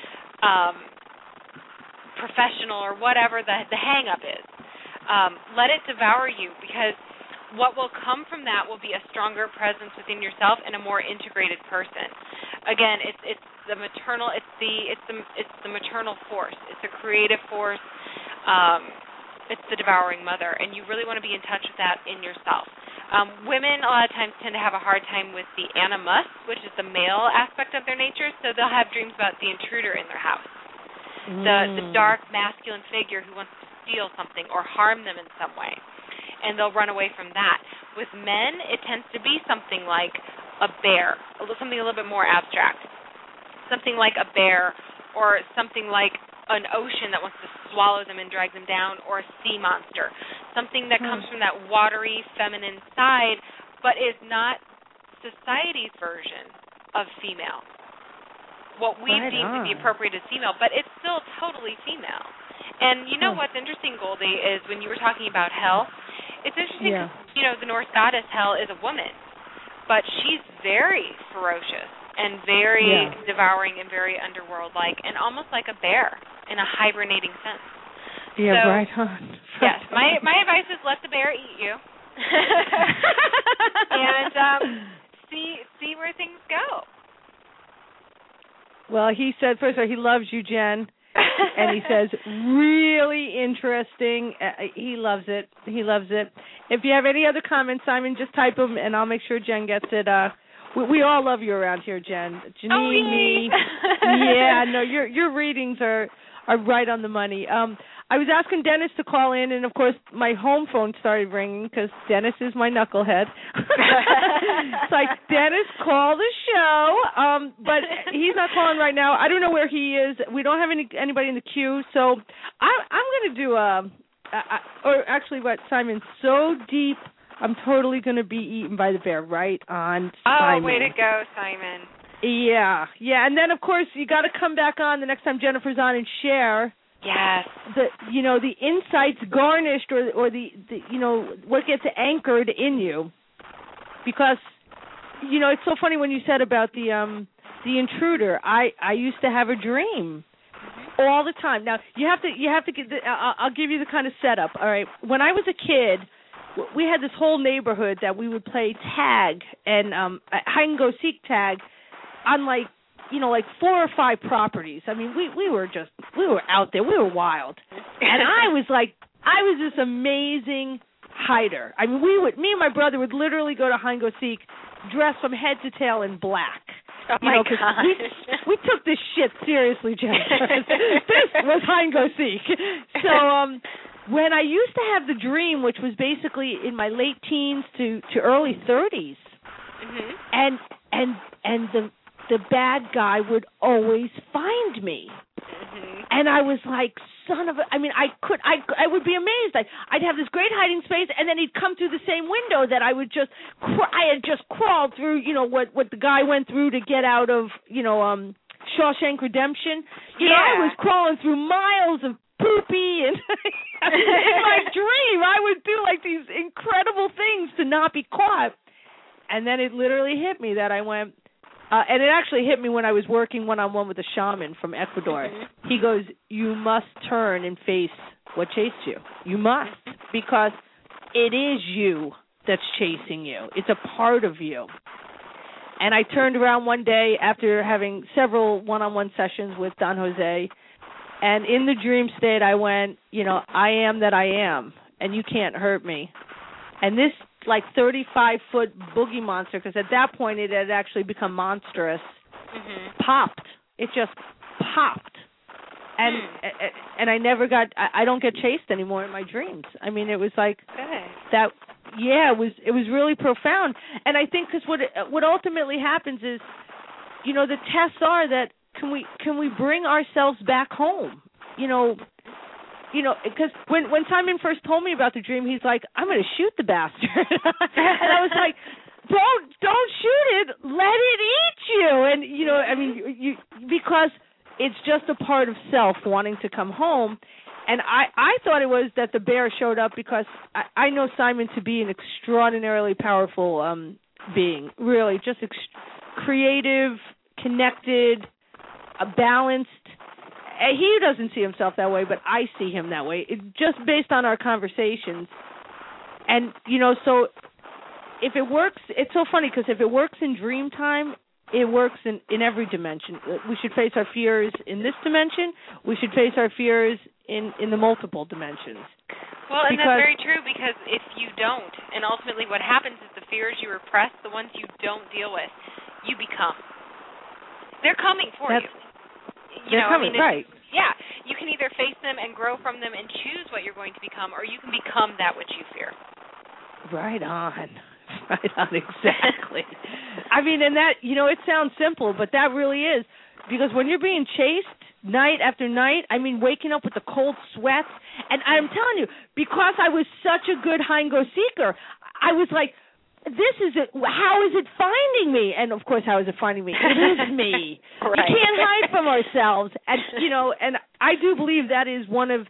professional or whatever the hang-up is. Let it devour you, because what will come from that will be a stronger presence within yourself and a more integrated person. Again, it's the maternal, it's the maternal force. It's a creative force. It's the devouring mother, and you really want to be in touch with that in yourself. Women a lot of times tend to have a hard time with the animus, which is the male aspect of their nature, so they'll have dreams about the intruder in their house, the dark masculine figure who wants to steal something or harm them in some way, and they'll run away from that. With men, it tends to be something like a bear, something a little bit more abstract, something like a bear or something like an ocean that wants to swallow them and drag them down, or a sea monster, something that comes from that watery, feminine side, but is not society's version of female, what we've deemed to be appropriate as female, but it's still totally female. And you know what's interesting, Goldie, is when you were talking about hell, it's interesting because, the Norse goddess Hel is a woman, but she's very ferocious and very devouring and very underworld-like and almost like a bear in a hibernating sense.
Yeah,
so,
right on.
Yes, my advice is let the bear eat you. And see where things go.
Well, he said, first of all, he loves you, Jen. And he says, really interesting. He loves it. He loves it. If you have any other comments, Simon, just type them, and I'll make sure Jen gets it. We all love you around here, Jen. Janine, me. Yeah, no, your readings are right on the money. I was asking Dennis to call in, and, of course, my home phone started ringing because Dennis is my knucklehead. It's like, Dennis, call the show. But he's not calling right now. I don't know where he is. We don't have anybody in the queue. So I'm going to do or actually what, Simon, so deep, I'm totally going to be eaten by the bear, right on Simon.
Oh, way to go, Simon.
Yeah. And then, of course, you got to come back on the next time Jennifer's on and share.
Yes.
The insights garnished or the what gets anchored in you, because it's so funny when you said about the intruder. I used to have a dream all the time. Now you have to get. I'll give you the kind of setup. All right. When I was a kid, we had this whole neighborhood that we would play tag and hide and go seek tag on like 4 or 5 properties. I mean, we were out there. We were wild. And I was this amazing hider. I mean, me and my brother would literally go to hide and go seek dressed from head to tail in black.
Oh, my gosh.
We took this shit seriously, Jennifer. This was hide and go seek. So when I used to have the dream, which was basically in my late teens to early 30s, and the bad guy would always find me. And I was like, son of a... I mean, I would be amazed. I'd have this great hiding space, and then he'd come through the same window that I had just crawled through, what the guy went through to get out of, Shawshank Redemption. I was crawling through miles of poopy, and in my dream, I would do, like, these incredible things to not be caught. And then it literally hit me that I went, and it actually hit me when I was working one-on-one with a shaman from Ecuador.
Mm-hmm.
He goes, you must turn and face what chased you. You must, because it is you that's chasing you. It's a part of you. And I turned around one day after having several one-on-one sessions with Don Jose, and in the dream state I went, I am that I am, and you can't hurt me. And this 35-foot boogie monster, because at that point it had actually become monstrous, popped. It just popped. And I never I don't get chased anymore in my dreams. I mean, it was like that. Yeah, it was really profound. And I think because what ultimately happens is, the tests are that can we bring ourselves back home? Because when Simon first told me about the dream, he's like, I'm going to shoot the bastard. And I was like, don't shoot it. Let it eat you. And, because it's just a part of self wanting to come home. And I thought it was that the bear showed up because I know Simon to be an extraordinarily powerful being, really, just creative, connected, balanced. He doesn't see himself that way, but I see him that way, just based on our conversations. And, so if it works, it's so funny because if it works in dream time, it works in every dimension. We should face our fears in this dimension. We should face our fears in the multiple dimensions.
Well, and that's very true, because if you don't, and ultimately what happens is the fears you repress, the ones you don't deal with, you become. They're coming for you.
They're coming, right.
Yeah. You can either face them and grow from them and choose what you're going to become, or you can become that which you fear. Right
on. Right on, exactly. I mean, and that, it sounds simple, but that really is. Because when you're being chased night after night, I mean, waking up with the cold sweats, and I'm telling you, because I was such a good Heingo seeker, I was like, this is it. How is it finding me? And, of course, how is it finding me? It is me. Right. You can't hide from ourselves. And, and I do believe that is one of,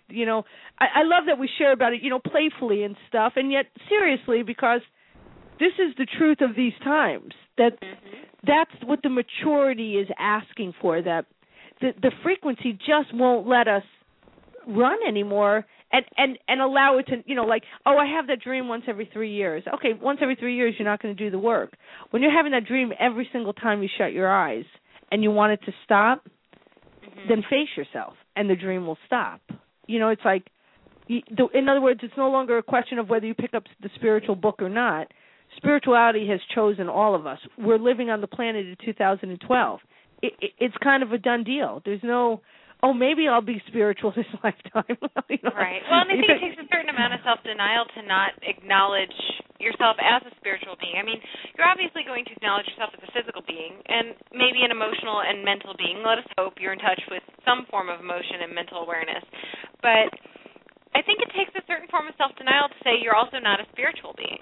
I love that we share about it, playfully and stuff, and yet seriously, because this is the truth of these times. That's what the maturity is asking for, that the frequency just won't let us run anymore and allow it to, I have that dream once every 3 years. Okay, once every 3 years you're not going to do the work. When you're having that dream every single time you shut your eyes and you want it to stop, then face yourself and the dream will stop. It's like, in other words, it's no longer a question of whether you pick up the spiritual book or not. Spirituality has chosen all of us. We're living on the planet in 2012. It's kind of a done deal. There's no, maybe I'll be spiritual this lifetime.
Right. Well, and I think it takes a certain amount of self-denial to not acknowledge yourself as a spiritual being. I mean, you're obviously going to acknowledge yourself as a physical being and maybe an emotional and mental being. Let us hope you're in touch with some form of emotion and mental awareness. But I think it takes a certain form of self-denial to say you're also not a spiritual being.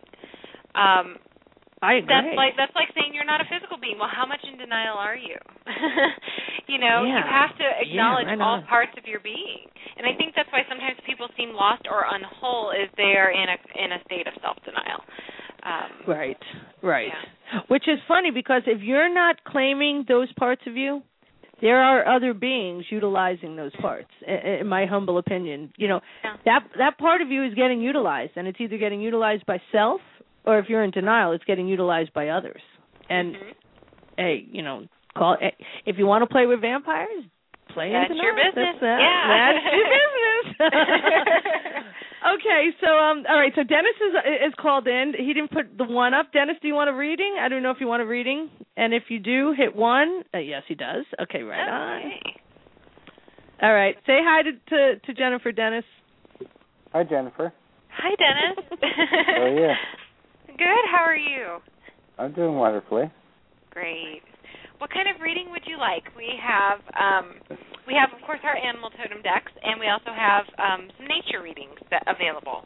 I agree.
That's like saying you're not a physical being. Well, how much in denial are you? You have to acknowledge all parts of your being. And I think that's why sometimes people seem lost or unwhole, is they are in a state of self-denial.
Right.
Yeah.
Which is funny, because if you're not claiming those parts of you, there are other beings utilizing those parts, in my humble opinion. That part of you is getting utilized, and it's either getting utilized by self, or if you're in denial, it's getting utilized by others. And, hey, if you want to play with vampires, play in denial.
That's your business.
That's your business. Okay, so, all right, so Dennis is called in. He didn't put the one up. Dennis, do you want a reading? I don't know if you want a reading. And if you do, hit 1. Yes, he does. Okay, right on. All right, say hi to Jennifer, Dennis.
Hi, Jennifer.
Hi, Dennis.
How are you?
Good. How are you?
I'm doing wonderfully.
Great. What kind of reading would you like? We have, of course, our animal totem decks, and we also have some nature readings available.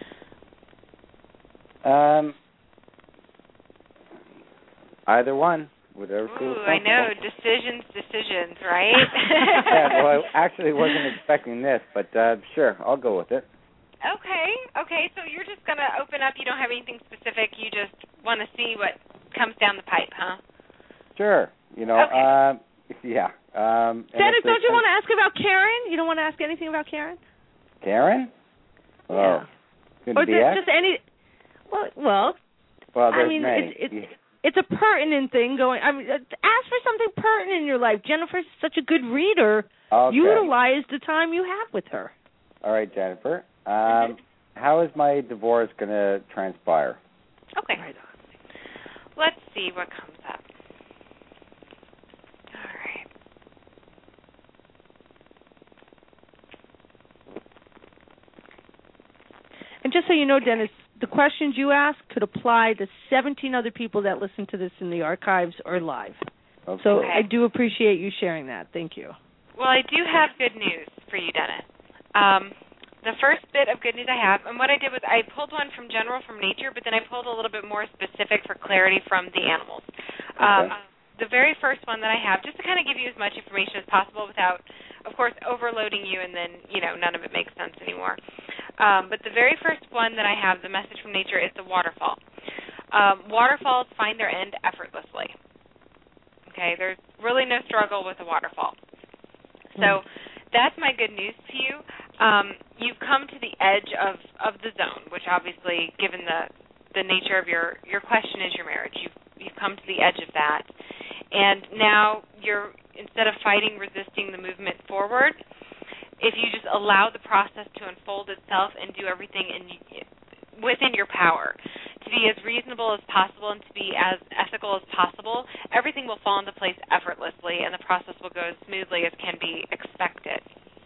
Either one, whatever.
Ooh, I know. Decisions, right?
Yeah, well, I actually wasn't expecting this, but sure, I'll go with it.
Okay, so you're just going to open up. You don't have anything specific. You just want to see what comes down the pipe, huh?
Sure. You know,
Okay.
Yeah.
Dennis, don't you want to ask about Karen? You don't want to ask anything about Karen?
Karen?
Yeah.
Could
Or
be
just any... Well,
there's
I mean,
many.
it's a pertinent thing going... I mean, ask for something pertinent in your life. Jennifer's such a good reader.
Okay.
Utilize the time you have with her.
All right, Jennifer. How is my divorce going to transpire?
Okay. Right on. Let's see what comes up. All right.
And just so you know, Dennis, the questions you ask could apply to 17 other people that listen to this in the archives or live.
Okay.
So I do appreciate you sharing that. Thank you.
Well, I do have good news for you, Dennis. The first bit of good news I have, and what I did was I pulled one from general from nature, but then I pulled a little bit more specific for clarity from the animals.
Okay.
The very first one that I have, just to kind of give you as much information as possible without, of course, overloading you and then, none of it makes sense anymore. But the very first one that I have, the message from nature, is the waterfall. Waterfalls find their end effortlessly. Okay, there's really no struggle with a waterfall. So that's my good news to you. You've come to the edge of the zone, which obviously, given the nature of your question is your marriage, you've come to the edge of that. And now instead of fighting, resisting the movement forward, if you just allow the process to unfold itself and do everything within your power, to be as reasonable as possible and to be as ethical as possible, everything will fall into place effortlessly and the process will go as smoothly as can be expected.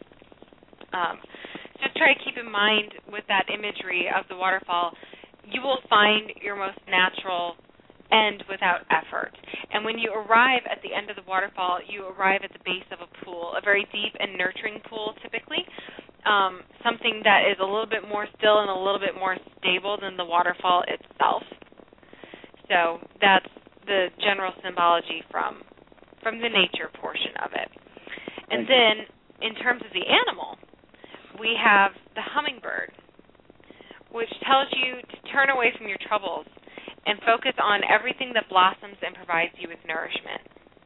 Just try to keep in mind with that imagery of the waterfall, you will find your most natural end without effort. And when you arrive at the end of the waterfall, you arrive at the base of a pool, a very deep and nurturing pool typically, something that is a little bit more still and a little bit more stable than the waterfall itself. So that's the general symbology from the nature portion of it. And then in terms of the animal, we have the hummingbird, which tells you to turn away from your troubles and focus on everything that blossoms and provides you with nourishment.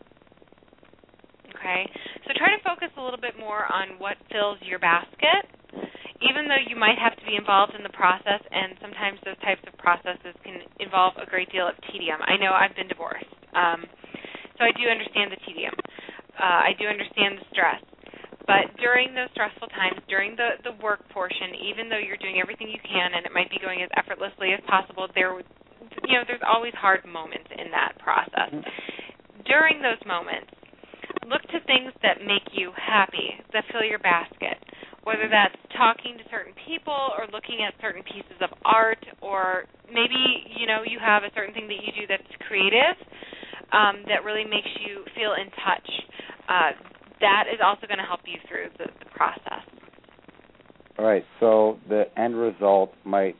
Okay? So try to focus a little bit more on what fills your basket, even though you might have to be involved in the process, and sometimes those types of processes can involve a great deal of tedium. I know I've been divorced, so I do understand the tedium. I do understand the stress. But during those stressful times, during the work portion, even though you're doing everything you can and it might be going as effortlessly as possible, there's always hard moments in that process. During those moments, look to things that make you happy, that fill your basket, whether that's talking to certain people or looking at certain pieces of art, or maybe, you have a certain thing that you do that's creative that really makes you feel in touch. That is also going to help you through the process.
All right, so the end result might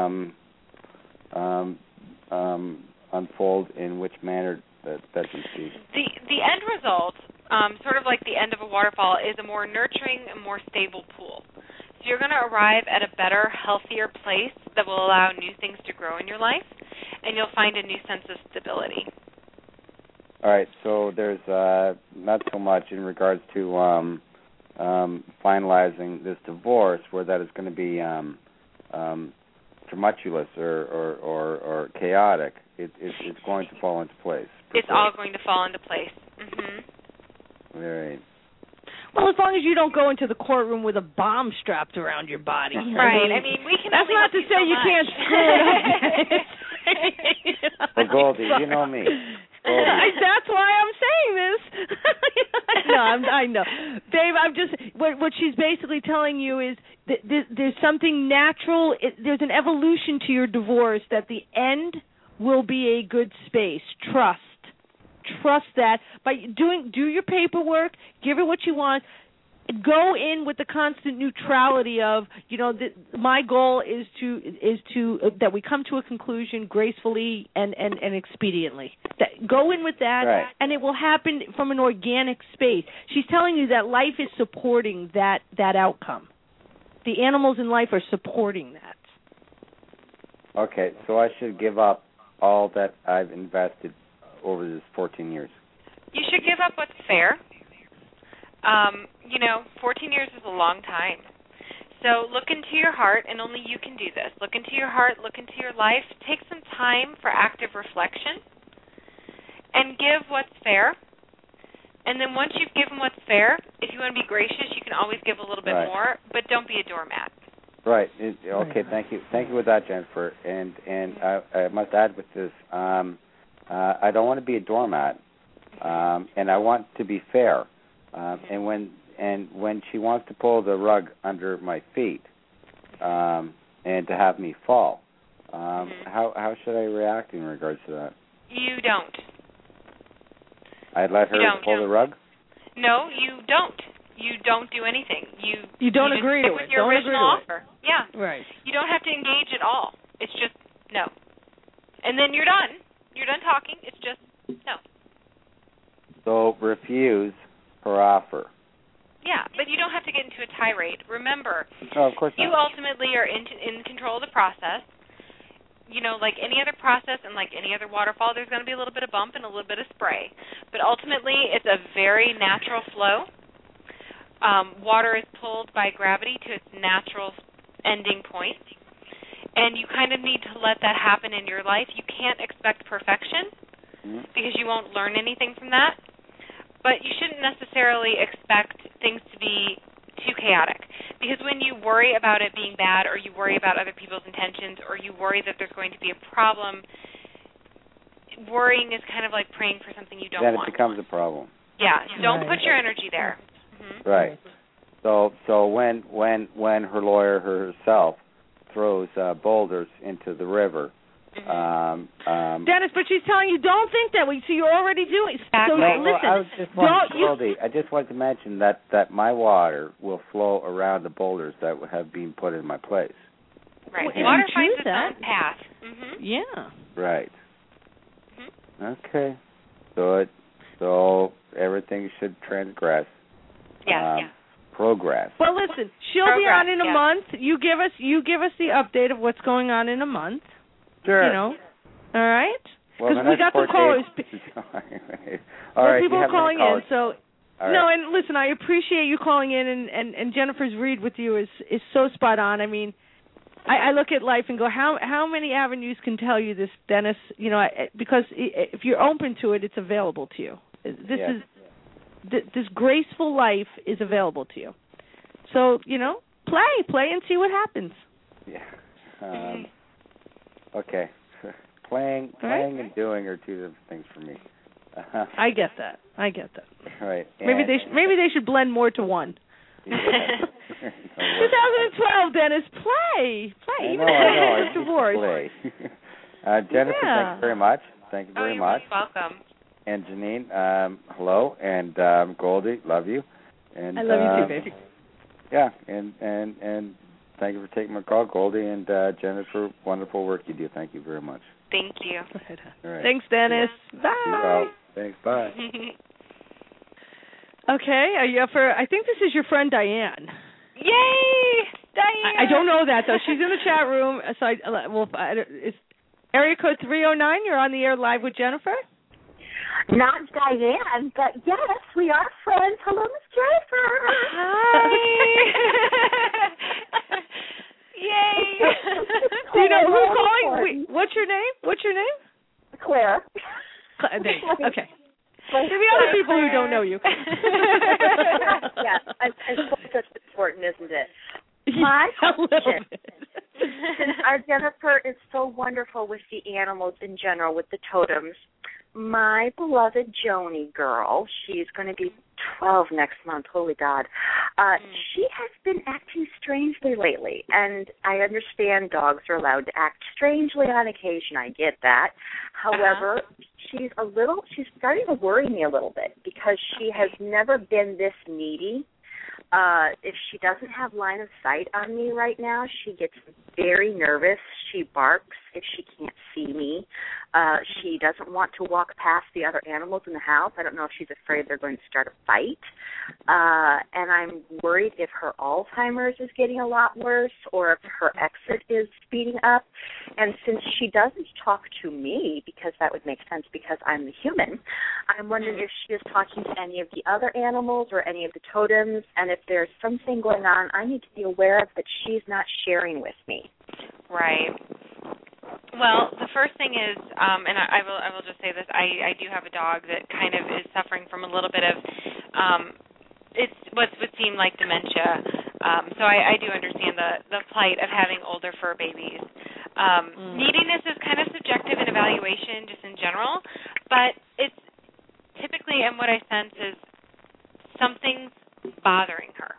unfold in which manner that you see?
The end result, sort of like the end of a waterfall, is a more nurturing and more stable pool. So you're going to arrive at a better, healthier place that will allow new things to grow in your life, and you'll find a new sense of stability.
All right, so there's not so much in regards to finalizing this divorce where that is going to be tumultuous or chaotic. It's going to fall into place.
It's all going to fall into place.
All right.
Well, as long as you don't go into the courtroom with a bomb strapped around your body.
Right. I mean, we can.
That's not to say you can't screw it up.
Well, Goldie, you know me.
That's why I'm saying this. I know. Babe, I'm just, what she's basically telling you is that there's something natural, there's an evolution to your divorce, that the end will be a good space. Trust that. By do your paperwork, give her what you want. Go in with the constant neutrality of, my goal is to that we come to a conclusion gracefully and expediently. Go in with that,
right.
And it will happen from an organic space. She's telling you that life is supporting that outcome. The animals in life are supporting that.
Okay, so I should give up all that I've invested over this 14 years?
You should give up what's fair. 14 years is a long time. So look into your heart, and only you can do this. Look into your heart, look into your life. Take some time for active reflection and give what's fair. And then once you've given what's fair, if you want to be gracious, you can always give a little bit more, but don't be a doormat.
Right. Okay, thank you. Thank you with that, Jennifer. And I must add with this, I don't want to be a doormat, and I want to be fair. And when she wants to pull the rug under my feet and to have me fall, how should I react in regards to that?
You don't.
I'd let her pull the rug?
No, you don't. You don't do anything.
You don't agree to it.
With your original offer. Yeah.
Right.
You don't have to engage at all. It's just no. And then you're done. You're done talking. It's just no.
So refuse her offer.
Yeah, but you don't have to get into a tirade. Remember,
no, of course not.
You ultimately are in control of the process. Like any other process and like any other waterfall, there's going to be a little bit of bump and a little bit of spray. But ultimately, it's a very natural flow. Water is pulled by gravity to its natural ending point. And you kind of need to let that happen in your life. You can't expect perfection because you won't learn anything from that. But you shouldn't necessarily expect things to be too chaotic. Because when you worry about it being bad, or you worry about other people's intentions, or you worry that there's going to be a problem, worrying is kind of like praying for something you don't want.
Then it becomes a problem.
Yeah, don't put your energy there. Mm-hmm.
Right. So when her lawyer herself throws boulders into the river,
Dennis, but she's telling you don't think that way. So you're already doing. So listen.
I just wanted to mention that my water will flow around the boulders that have been put in my place.
Right. Water finds its own path. Mm-hmm.
Yeah.
Right. Mm-hmm. Okay. So everything should transgress.
Yeah.
Progress.
Well, listen, she'll be on in a month. You give us the update of what's going on in a month.
Sure.
All right?
Because
we got some callers.
All right.
People are calling in. So
right.
No, and listen, I appreciate you calling in, and Jennifer's read with you is so spot on. I mean, I look at life and go, how many avenues can tell you this, Dennis? Because if you're open to it, it's available to you. This graceful life is available to you. So play and see what happens.
Yeah. Okay. Playing and doing are two different things for me.
I get that.
Right.
Maybe they should blend more to one.
Yeah.
2012, Dennis, play. Even if you're divorced.
Play. Jennifer, thank you very much. Thank you very much.
You're welcome.
And Janine, hello. And Goldie, love you. And
I love you too, baby.
Yeah, and thank you for taking my call, Goldie, and Jennifer. Wonderful work you do. Thank you very much.
Thank you.
All right.
Thanks, Dennis. Bye.
Well, thanks. Bye.
Okay, are you up for? I think this is your friend Diane.
Yay, Diane!
I don't know that though. She's in the chat room. So it's area code 309. You're on the air live with Jennifer.
Not Diane, but yes, we are friends. Hello, Miss Jennifer.
Hi. Yay.
Do you know who's calling? What's your name?
Claire.
Okay. There'll be other people who don't know you.
Yes, that's important, isn't it? My question, since our Jennifer is so wonderful with the animals in general, with the totems, my beloved Joni girl, she's going to be 12 next month, holy God, she has been acting strangely lately, and I understand dogs are allowed to act strangely on occasion. I get that. However, she's starting to worry me a little bit because she has never been this needy. If she doesn't have line of sight on me right now, she gets very nervous. She barks if she can't see me. She doesn't want to walk past the other animals in the house. I don't know if she's afraid they're going to start a fight. And I'm worried if her Alzheimer's is getting a lot worse or if her exit is speeding up. And since she doesn't talk to me, because that would make sense because I'm the human, I'm wondering if she is talking to any of the other animals or any of the totems, and if there's something going on I need to be aware of that she's not sharing with me.
Right. Well, the first thing is, and I will just say this, I do have a dog that kind of is suffering from a little bit of, it's what would seem like dementia. So I do understand the plight of having older fur babies. Neediness is kind of subjective in evaluation just in general, but it's typically, and what I sense is something's bothering her.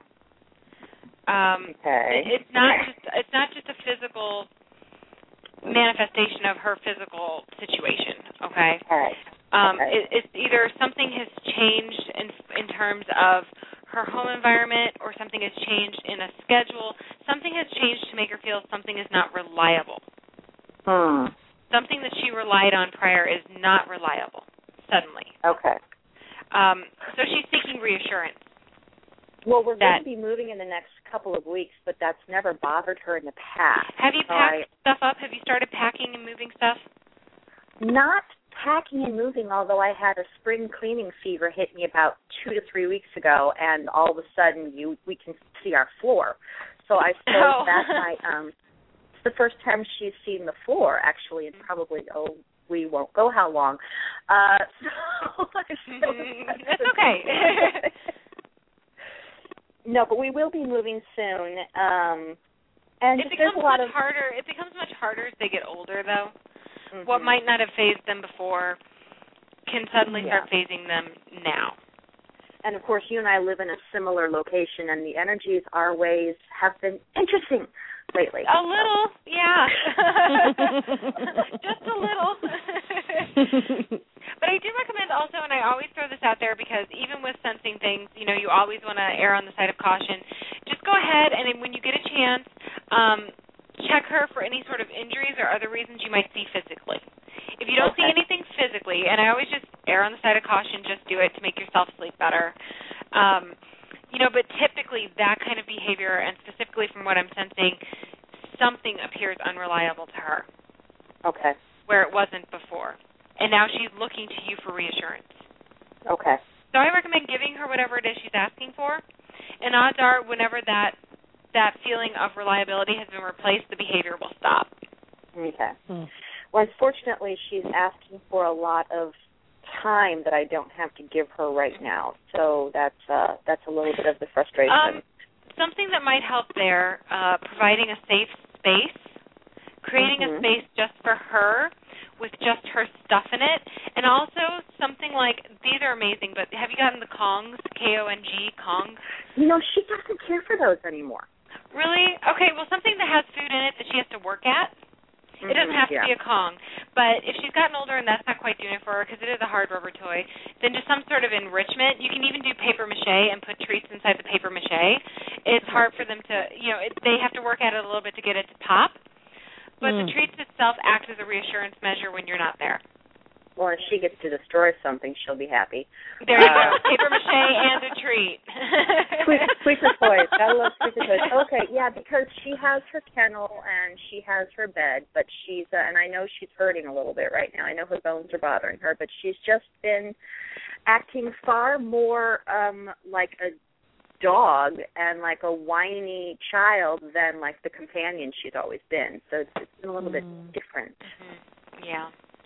It's not just a physical manifestation of her physical situation, okay? It's either something has changed in terms of her home environment or something has changed in a schedule. Something has changed to make her feel something is not reliable. Something that she relied on prior is not reliable suddenly.
Okay.
So she's seeking reassurance.
Well, we're going to be moving in the next couple of weeks, but that's never bothered her in the past.
Have you packed stuff up? Have you started packing and moving stuff?
Not packing and moving, although I had a spring cleaning fever hit me about 2 to 3 weeks ago, and all of a sudden we can see our floor. So I suppose that might, it's the first time she's seen the floor, actually, and probably, we won't go how long. So
that's okay.
No, but we will be moving soon. And
it becomes much harder. It becomes much harder as they get older, though. Mm-hmm. What might not have phased them before can suddenly start phasing them now.
And of course, you and I live in a similar location, and the energies our ways have been interesting lately.
A little, yeah. Just a little. But I do recommend also, and I always throw this out there because even with sensing things, you always want to err on the side of caution. Just go ahead and when you get a chance, check her for any sort of injuries or other reasons you might see physically. If you don't see anything physically, and I always just err on the side of caution, just do it to make yourself sleep better. But typically that kind of behavior, and specifically from what I'm sensing, something appears unreliable to her.
Okay.
Where it wasn't before. And now she's looking to you for reassurance.
Okay.
So I recommend giving her whatever it is she's asking for. And odds are whenever that feeling of reliability has been replaced, the behavior will stop.
Okay. Well, unfortunately, she's asking for a lot of time that I don't have to give her right now. So that's a little bit of the frustration.
Something that might help there, providing a safe space, creating a space just for her with just her stuff in it, and also something like, these are amazing, but have you gotten the Kongs, K-O-N-G, Kong?
She doesn't care for those anymore.
Really? Okay, well, something that has food in it that she has to work at. It doesn't have to be a Kong. But if she's gotten older and that's not quite doing it for her, because it is a hard rubber toy, then just some sort of enrichment. You can even do paper mache and put treats inside the paper mache. It's hard for them to, they have to work at it a little bit to get it to pop. But the treats itself act as a reassurance measure when you're not there.
Well, if she gets to destroy something, she'll be happy.
There you go. Paper mache and a treat.
Squeaker toys. I love squeaker toys. Okay, yeah, because she has her kennel and she has her bed, but she's, and I know she's hurting a little bit right now. I know her bones are bothering her, but she's just been acting far more like a dog and like a whiny child than like the companion she's always been. So it's been a little bit different.
Yeah.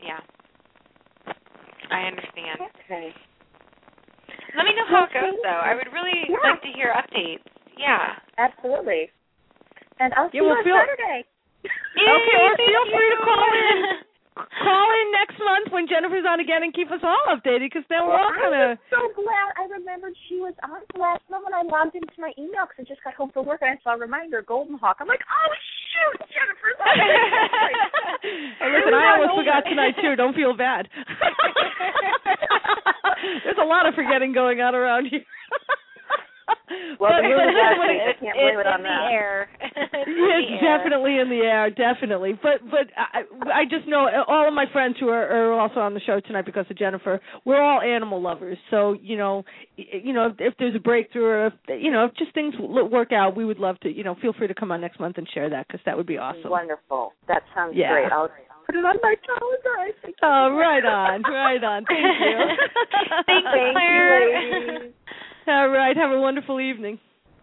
I understand.
Okay.
Let me know how it goes, though. I would really like to hear updates. Yeah.
Absolutely. And I'll see you on Saturday.
Okay, or feel free to call in. Call in next month when Jennifer's on again and keep us all updated, because then we're all kind of...
I'm so glad I remembered she was on last month when I logged into my email because I just got home from work and I saw a reminder, Golden Hawk. I'm like, oh, shoot, Jennifer's on.
Hey, listen, I almost forgot tonight, too. Don't feel bad. There's a lot of forgetting going on around here.
Well, the moon is
actually,
I can't blame it on
in
that.
The air.
It's definitely in the air, definitely. But I just know all of my friends who are also on the show tonight because of Jennifer. We're all animal lovers, so if there's a breakthrough, or if just things work out, we would love to. Feel free to come on next month and share that because that would be awesome.
Wonderful. That sounds great. I'll put it on my calendar.
Right on. Thank you.
Thank you, Claire.
Ladies.
All right. Have a wonderful evening.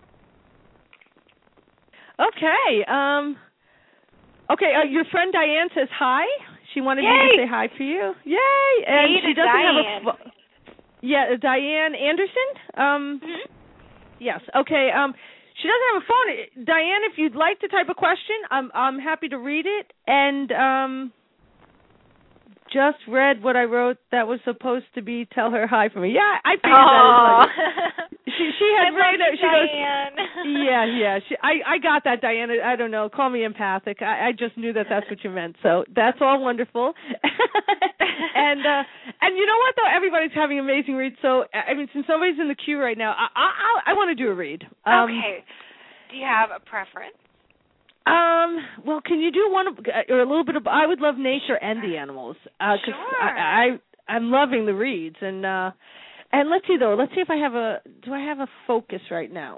Okay. Your friend Diane says hi. She wanted me to say hi for you. Yay! And she doesn't
Diane.
have a Diane Anderson. Yes. Okay. She doesn't have a phone. Diane, if you'd like to type a question, I'm happy to read it. And just read what I wrote that was supposed to be tell her hi for me. Yeah, I figured that. She had read it. She
Diane.
goes, yeah. I got that, Diane. I don't know. Call me empathic. I just knew that's what you meant. So that's all wonderful. And you know what though? Everybody's having amazing reads. So I mean, since somebody's in the queue right now, I want to do a read.
Okay. Do you have a preference?
Well, can you do one or a little bit of? I would love nature and the animals because
sure.
I'm loving the reads and let's see though. Let's see if I have do I have a focus right now?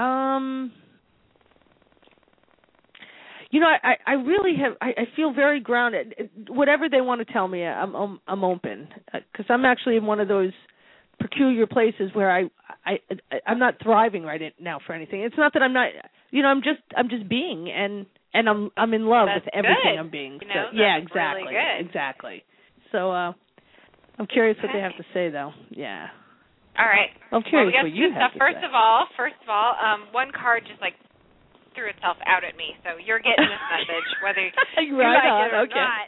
I really have. I feel very grounded. Whatever they want to tell me, I'm open because I'm actually in one of those peculiar places where I'm not thriving right now for anything. It's not that I'm not. I'm just being, and I'm in love with everything I'm being. Exactly,
really good.
Exactly. So I'm curious what they have to say, though. Yeah.
All right.
I'm curious
what
you have to
First
say.
of all, one card just threw itself out at me, so you're getting this message whether you like it or not.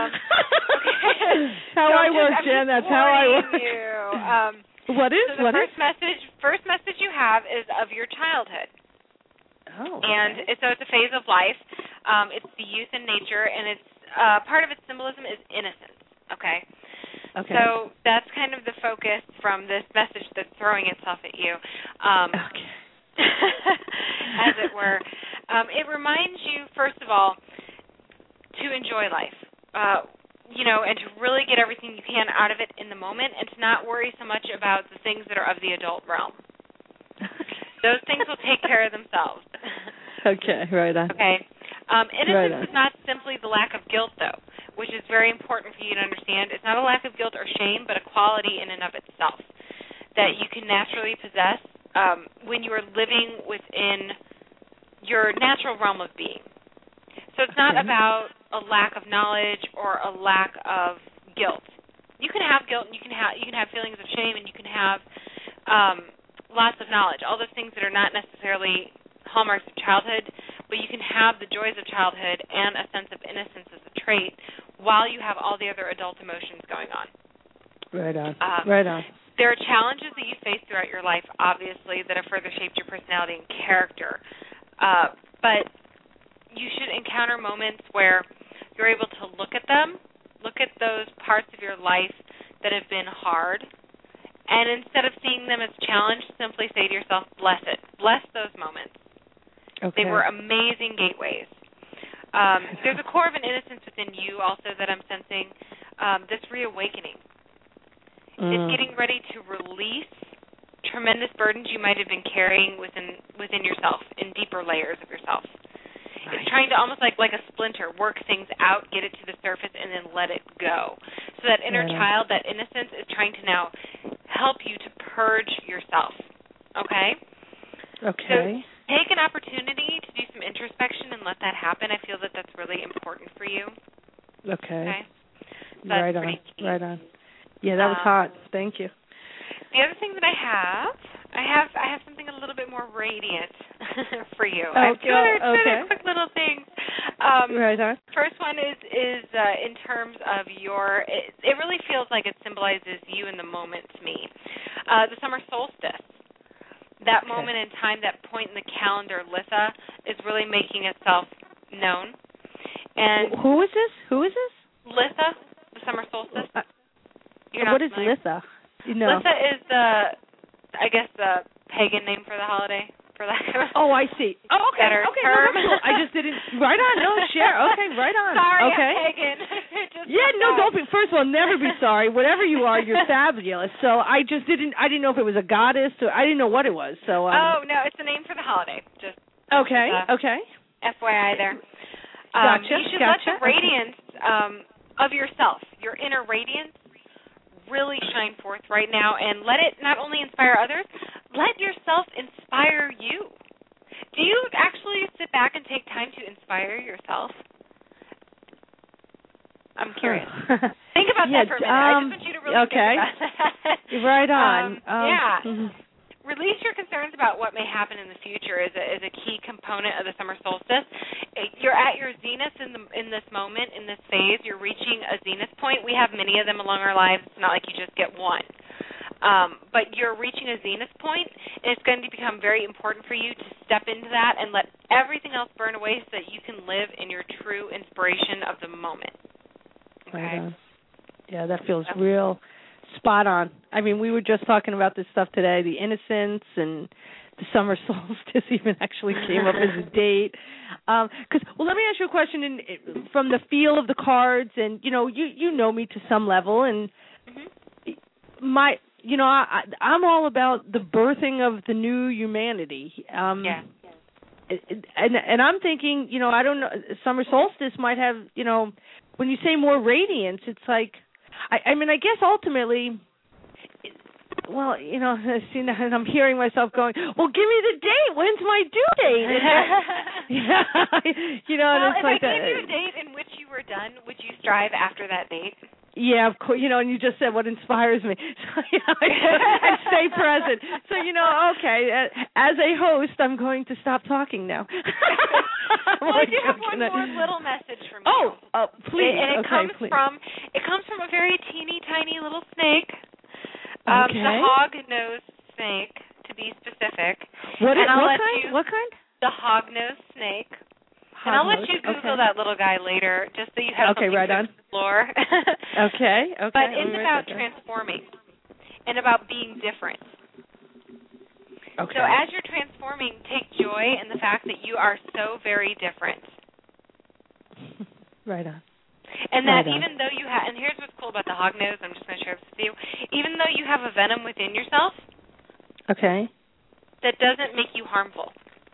Okay.
How I work, Jen. That's how I work. What is?
So the first message you have is of your childhood.
Oh. Okay.
And so it's a phase of life. It's the youth in nature, and it's part of its symbolism is innocence. Okay.
Okay.
So that's kind of the focus from this message that's throwing itself at you.
Okay.
As it were. It reminds you, first of all, to enjoy life, and to really get everything you can out of it in the moment and to not worry so much about the things that are of the adult realm. Those things will take care of themselves.
Okay, right on.
Okay. Innocence is not simply the lack of guilt, though, which is very important for you to understand. It's not a lack of guilt or shame, but a quality in and of itself that you can naturally possess when you are living within your natural realm of being. So it's not about a lack of knowledge or a lack of guilt. You can have guilt and you can have feelings of shame and you can have lots of knowledge, all those things that are not necessarily hallmarks of childhood, but you can have the joys of childhood and a sense of innocence as a trait while you have all the other adult emotions going on.
Right on. Right on.
There are challenges that you face throughout your life, obviously, that have further shaped your personality and character. But you should encounter moments where you're able to look at them, look at those parts of your life that have been hard, and instead of seeing them as challenge, simply say to yourself, bless it. Bless those moments.
Okay.
They were amazing gateways. There's a core of an innocence within you also that I'm sensing, this reawakening. It's getting ready to release tremendous burdens you might have been carrying within yourself, in deeper layers of yourself. Nice. It's trying to almost like a splinter, work things out, get it to the surface, and then let it go. So that inner child, that innocence, is trying to now help you to purge yourself. Okay?
Okay.
So take an opportunity to do some introspection and let that happen. I feel that that's really important for you.
Okay.
So that's
right
pretty
on.
key.
Right on. Yeah, that was hot. Thank you.
The other thing that I have something a little bit more radiant for you.
Okay.
I've two quick little things.
Right on.
First one is in terms of it really feels like it symbolizes you in the moment to me. The summer solstice. That moment in time, that point in the calendar, Litha, is really making itself known. And
who is this?
Litha, the summer solstice.
What is Litha? No.
Litha is the pagan name for the holiday. for lack of
I see. Oh, okay.
better
Okay,
term.
no, that's cool. I just didn't. Right on. No, share. Okay, right on.
Sorry,
okay.
I'm pagan.
Don't be. First of all, never be sorry. Whatever you are, you're fabulous. So I didn't know if it was a goddess or I didn't know what it was. So.
Oh no, it's the name for the holiday. Just.
Okay. Okay.
FYI there.
Gotcha.
You should let the radiance of yourself, your inner radiance, really shine forth right now, and let it not only inspire others, let yourself inspire you. Do you actually sit back and take time to inspire yourself? I'm curious. Think about that for a minute. I just want you to really think about that.
Right on.
Yeah. Mm-hmm. Release your concerns about what may happen in the future is a key component of the summer solstice. You're at your zenith in this moment, in this phase. You're reaching a zenith point. We have many of them along our lives. It's not like you just get one. But you're reaching a zenith point, and it's going to become very important for you to step into that and let everything else burn away so that you can live in your true inspiration of the moment. Okay?
Yeah, that feels real spot on. I mean, we were just talking about this stuff today, the innocence and the summer solstice even actually came up as a date. Well, let me ask you a question from the feel of the cards, and, you know me to some level, and I'm all about the birthing of the new humanity.
Yeah.
And I'm thinking, I don't know, summer solstice might have, when you say more radiance, it's like, I mean, I guess ultimately, well, and I'm hearing myself going, well, give me the date. When's my due date?
Well,
and it's like
if I gave you a date in which you were done, would you strive after that date?
Yeah, of course. And you just said what inspires me. So, and stay present. So, okay, as a host, I'm going to stop talking now.
Well, I do have one more little message from you.
Oh, please.
And it comes from a very teeny tiny little snake. The hog-nosed snake, to be specific.
What kind? What kind?
The hog-nosed snake. And I'll let you Google that little guy later, just so you have something to explore.
Okay.
But it's about transforming and about being different.
Okay.
So as you're transforming, take joy in the fact that you are so very different.
Right on.
And that even though you have, and here's what's cool about the hog nose, I'm just going to share this with you, even though you have a venom within yourself,
okay,
that doesn't make you harmful.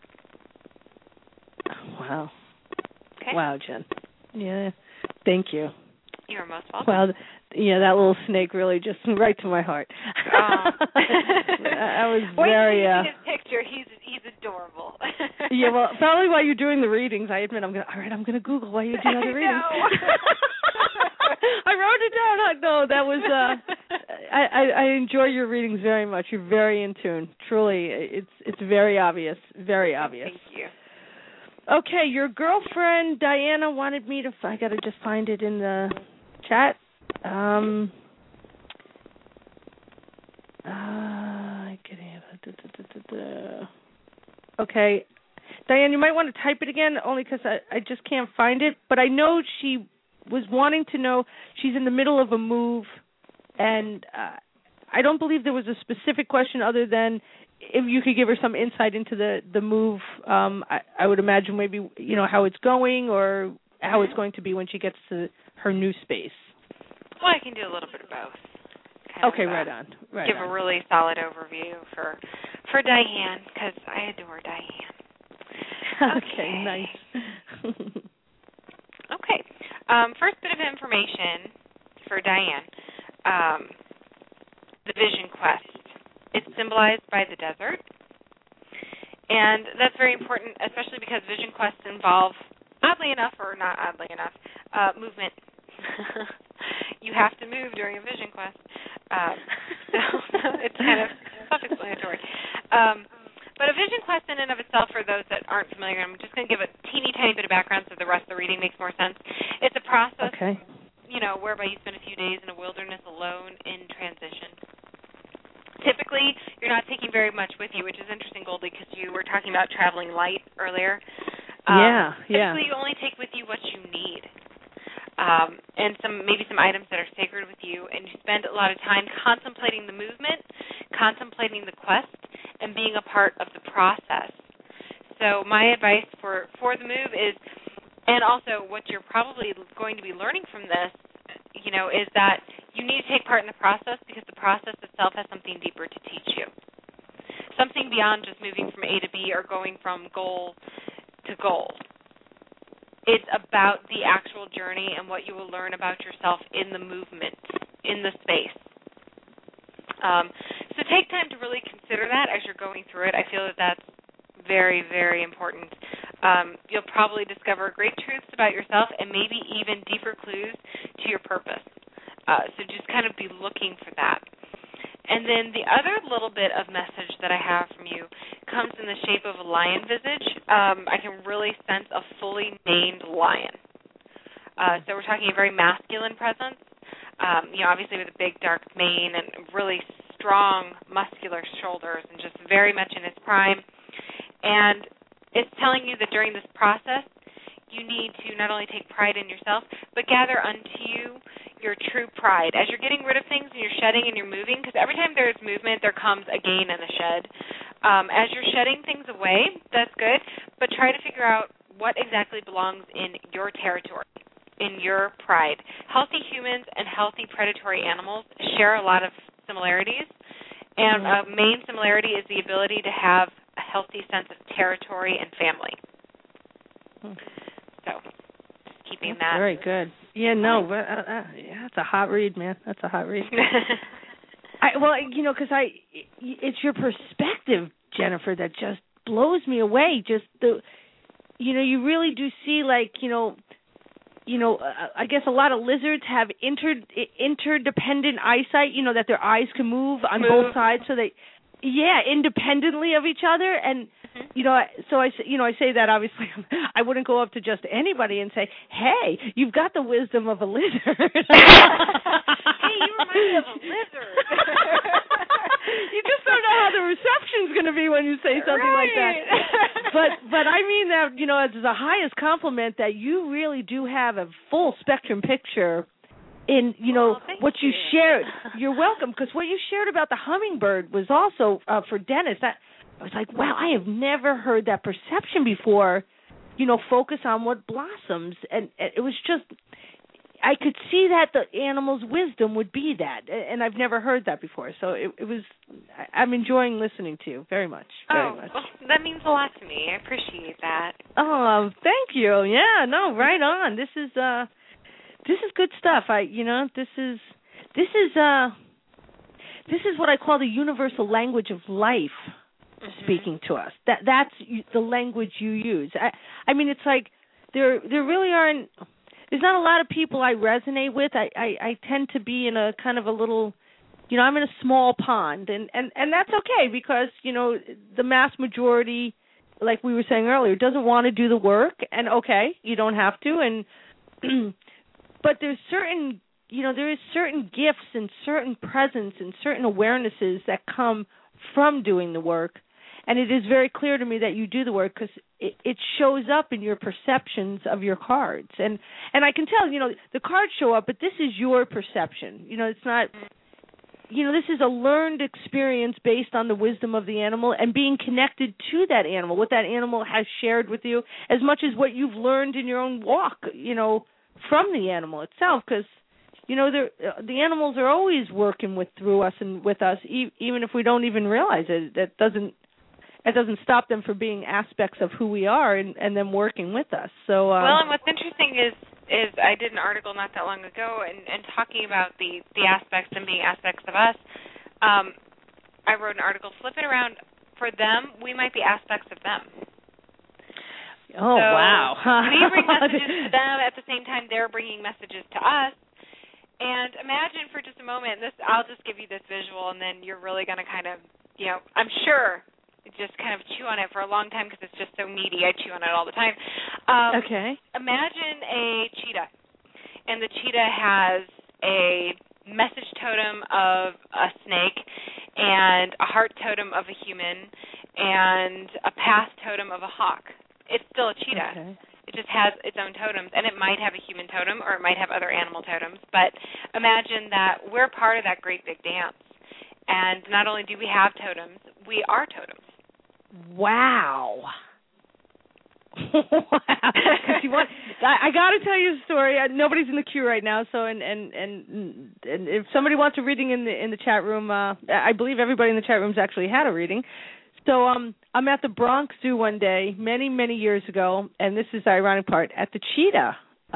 Wow.
Okay.
Wow, Jen. Yeah. Thank you.
You're most welcome.
Wow. Yeah, that little snake really just right to my heart. I was very.
His picture, he's adorable.
Yeah, well, probably while you're doing the readings, I admit I'm gonna Google while you do other readings. I wrote it down. No, that was. I enjoy your readings very much. You're very in tune. Truly, it's very obvious. Very obvious.
Thank you.
Okay, your girlfriend Diana wanted me to. I got to just find it in the chat. Okay, Diane, you might want to type it again, only because I just can't find it. But I know she was wanting to know. She's in the middle of a move, and I don't believe there was a specific question other than if you could give her some insight into the move. I would imagine maybe how it's going or how it's going to be when she gets to her new space.
Well, I can do a little bit of both.
Okay, right on.
Give a really solid overview for Diane, because I adore Diane.
Okay, nice.
Okay. First bit of information for Diane. The Vision Quest. It's symbolized by the desert. And that's very important, especially because Vision Quests involve, oddly enough, or not oddly enough, movement. You have to move during a Vision Quest. So it's kind of self-explanatory. But a Vision Quest in and of itself, for those that aren't familiar, I'm just going to give a teeny tiny bit of background so the rest of the reading makes more sense. It's a process, whereby you spend a few days in a wilderness alone in transition. Typically, you're not taking very much with you, which is interesting, Goldie, because you were talking about traveling light earlier. Typically, you only take with you what you need. And maybe some items that are sacred with you, and you spend a lot of time contemplating the movement, contemplating the quest, and being a part of the process. So my advice for the move is, and also what you're probably going to be learning from this, is that you need to take part in the process because the process itself has something deeper to teach you. Something beyond just moving from A to B or going from goal to goal. It's about the actual journey and what you will learn about yourself in the movement, in the space. So take time to really consider that as you're going through it. I feel that that's very, very important. You'll probably discover great truths about yourself and maybe even deeper clues to your purpose. So just kind of be looking for that. And then the other little bit of message that I have from you comes in the shape of a lion visage. I can really sense a fully maned lion. So we're talking a very masculine presence, obviously with a big dark mane and really strong muscular shoulders and just very much in its prime. And it's telling you that during this process, you need to not only take pride in yourself, but gather unto you your true pride. As you're getting rid of things and you're shedding and you're moving, because every time there's movement, there comes a gain and a shed. As you're shedding things away, that's good, but try to figure out what exactly belongs in your territory, in your pride. Healthy humans and healthy predatory animals share a lot of similarities, and a main similarity is the ability to have a healthy sense of territory and family. So, just keeping that.
Very good. Yeah, no, that's a hot read, man. That's a hot read. Because it's your perspective, Jennifer, that just blows me away. Just you really do see, I guess a lot of lizards have interdependent eyesight. That their eyes can move on both sides, so they. Yeah, independently of each other, and so I say that obviously I wouldn't go up to just anybody and say, "Hey, you've got the wisdom of a lizard."
Hey, you remind me of a lizard.
You just don't know how the reception's going to be when you say something like that. But I mean that as the highest compliment that you really do have a full spectrum picture. In what you shared, you're welcome. Because what you shared about the hummingbird was also for Dennis. That I was like, wow, I have never heard that perception before. Focus on what blossoms, and it was just I could see that the animal's wisdom would be that, and I've never heard that before. So it was. I'm enjoying listening to you very much. Very much.
Well, that means a lot to me. I appreciate that.
Oh, thank you. Yeah, no, right on. This is good stuff. This is what I call the universal language of life speaking to us. That's the language you use. I mean, it's like there really aren't. There's not a lot of people I resonate with. I tend to be in a kind of a little. I'm in a small pond, and that's okay because the mass majority, like we were saying earlier, doesn't want to do the work, and okay, you don't have to, and. But there's there is certain gifts and certain presence and certain awarenesses that come from doing the work, and it is very clear to me that you do the work because it shows up in your perceptions of your cards, and I can tell the cards show up, but this is your perception. It's not. This is a learned experience based on the wisdom of the animal and being connected to that animal, what that animal has shared with you, as much as what you've learned in your own walk. From the animal itself, because the animals are always working through us and with us, even if we don't even realize it. That doesn't stop them from being aspects of who we are and them working with us. So
well, and what's interesting is I did an article not that long ago and talking about the aspects and being aspects of us. I wrote an article, flip it around. For them, we might be aspects of them.
Oh,
so
wow.
We bring messages to them at the same time they're bringing messages to us. And imagine for just a moment, I'll just give you this visual, and then you're really going to kind of, I'm sure, just kind of chew on it for a long time because it's just so meaty. I chew on it all the time.
Okay.
Imagine a cheetah, and the cheetah has a message totem of a snake and a heart totem of a human and a path totem of a hawk. It's still a cheetah. Okay. It just has its own totems, and it might have a human totem or it might have other animal totems. But imagine that we're part of that great big dance. And not only do we have totems, we are totems.
Wow. Wow. I got to tell you a story. Nobody's in the queue right now, so and if somebody wants a reading in the chat room, I believe everybody in the chat room's actually had a reading. So I'm at the Bronx Zoo one day, many years ago, and this is the ironic part, at the cheetah,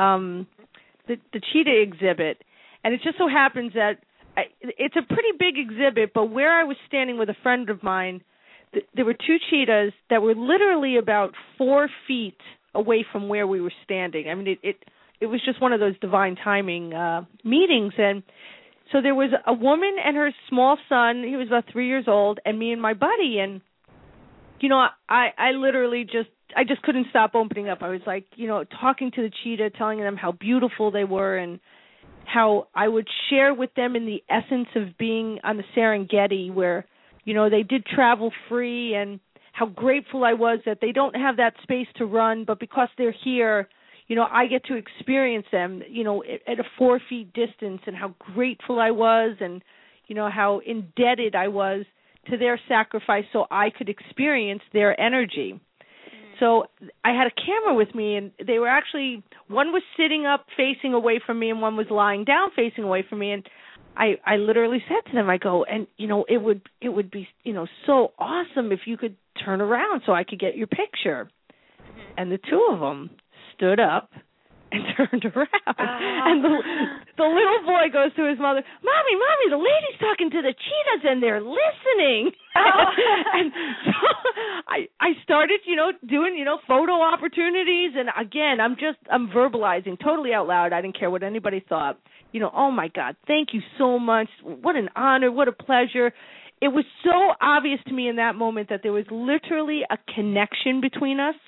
the cheetah exhibit, and it just so happens that it's a pretty big exhibit, but where I was standing with a friend of mine, there were two cheetahs that were literally about 4 feet away from where we were standing. I mean, it was just one of those divine timing meetings, and so there was a woman and her small son. He was about 3 years old, and me and my buddy, and you know, I literally just couldn't stop opening up. I was like, you know, talking to the cheetah, telling them how beautiful they were and how I would share with them in the essence of being on the Serengeti where, you know, they did travel free, and how grateful I was that they don't have that space to run, but because they're here, you know, I get to experience them, you know, at a 4 feet distance, and how grateful I was, and, you know, how indebted I was to their sacrifice so I could experience their energy. So I had a camera with me, and they were actually, one was sitting up facing away from me, and one was lying down facing away from me, and I literally said to them, I go, and, you know, it would be, you know, so awesome if you could turn around so I could get your picture. And the two of them stood up and turned around. And the little boy goes to his mother, Mommy, the lady's talking to the cheetahs and they're listening. And so I started, you know, doing, you know, photo opportunities. And again, I'm verbalizing totally out loud. I didn't care what anybody thought. You know, oh my God, thank you so much. What an honor. What a pleasure. It was so obvious to me in that moment that there was literally a connection between us.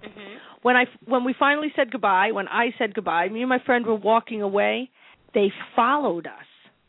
When we finally said goodbye, when I said goodbye, me and my friend were walking away. They followed us,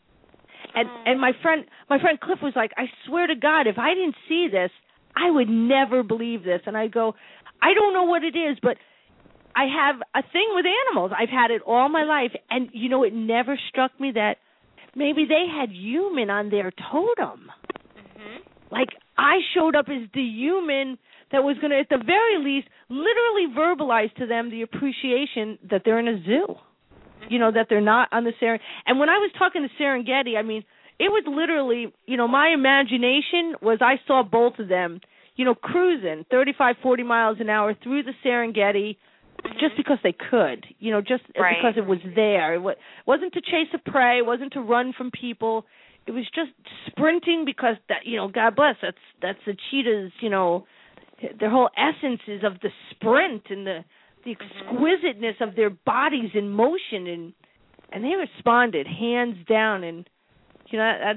and my friend Cliff was like, I swear to God, if I didn't see this, I would never believe this. And I go, I don't know what it is, but I have a thing with animals. I've had it all my life, and you know, it never struck me that maybe they had human on their totem. Like I showed up as the human that was going to, at the very least, literally verbalize to them the appreciation that they're in a zoo, you know, that they're not on the Serengeti. And when I was talking to Serengeti, I mean, it was literally, you know, my imagination was I saw both of them, you know, cruising 35, 40 miles an hour through the Serengeti just because they could, you know, just because it was there. It wasn't to chase a prey, it wasn't to run from people. It was just sprinting because, that, you know, God bless, that's the cheetahs, you know, their whole essence is of the sprint and the exquisiteness of their bodies in motion, and they responded hands down, and you know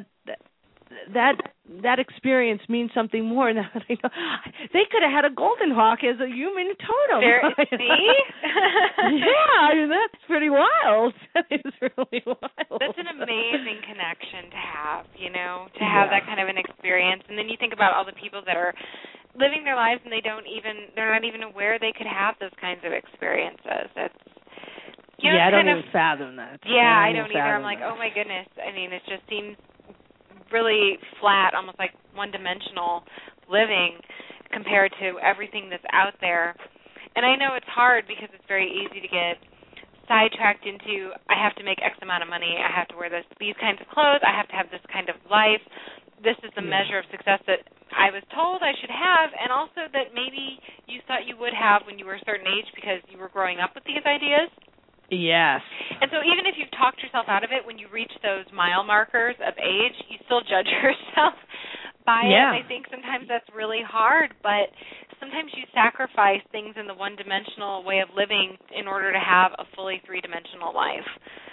that experience means something more than I know. They could have had a golden hawk as a human totem.
See?
Yeah, I mean, that's pretty wild. That is really wild.
That's an amazing connection to have, you know, to have that kind of an experience. And then you think about all the people that are living their lives and they're not even aware they could have those kinds of experiences. It's, you know,
I don't even fathom that.
Yeah, I don't either. I'm like, oh my goodness. I mean, it just seems really flat, almost like one-dimensional living compared to everything that's out there. And I know it's hard because it's very easy to get sidetracked into, I have to make X amount of money, I have to wear these kinds of clothes, I have to have this kind of life. This is the measure of success that I was told I should have, and also that maybe you thought you would have when you were a certain age because you were growing up with these ideas.
Yes.
And so even if you've talked yourself out of it, when you reach those mile markers of age, you still judge yourself by it. And I think sometimes that's really hard, but sometimes you sacrifice things in the one-dimensional way of living in order to have a fully three-dimensional life.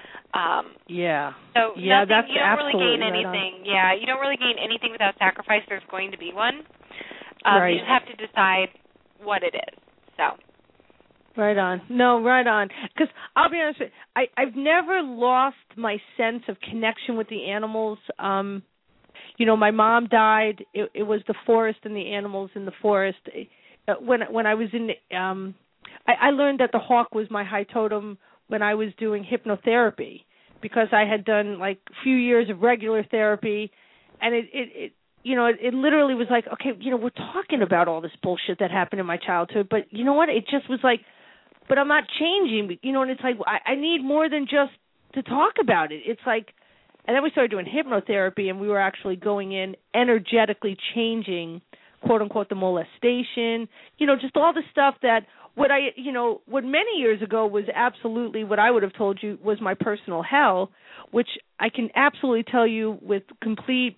So you don't really gain anything. Right, you don't really gain anything without sacrifice. There's going to be one. You just have to decide what it is. So.
Right on. No, right on. Because I'll be honest with you, I've never lost my sense of connection with the animals. You know, my mom died. It was the forest and the animals in the forest. When I was in, I learned that the hawk was my high totem when I was doing hypnotherapy, because I had done like a few years of regular therapy, and it literally was like, okay, we're talking about all this bullshit that happened in my childhood, but you know what? It just was like, but I'm not changing, and it's like, I need more than just to talk about it. It's like, and then we started doing hypnotherapy, and we were actually going in energetically changing, quote unquote, the molestation, just all the stuff that what many years ago was absolutely what I would have told you was my personal hell, which I can absolutely tell you with complete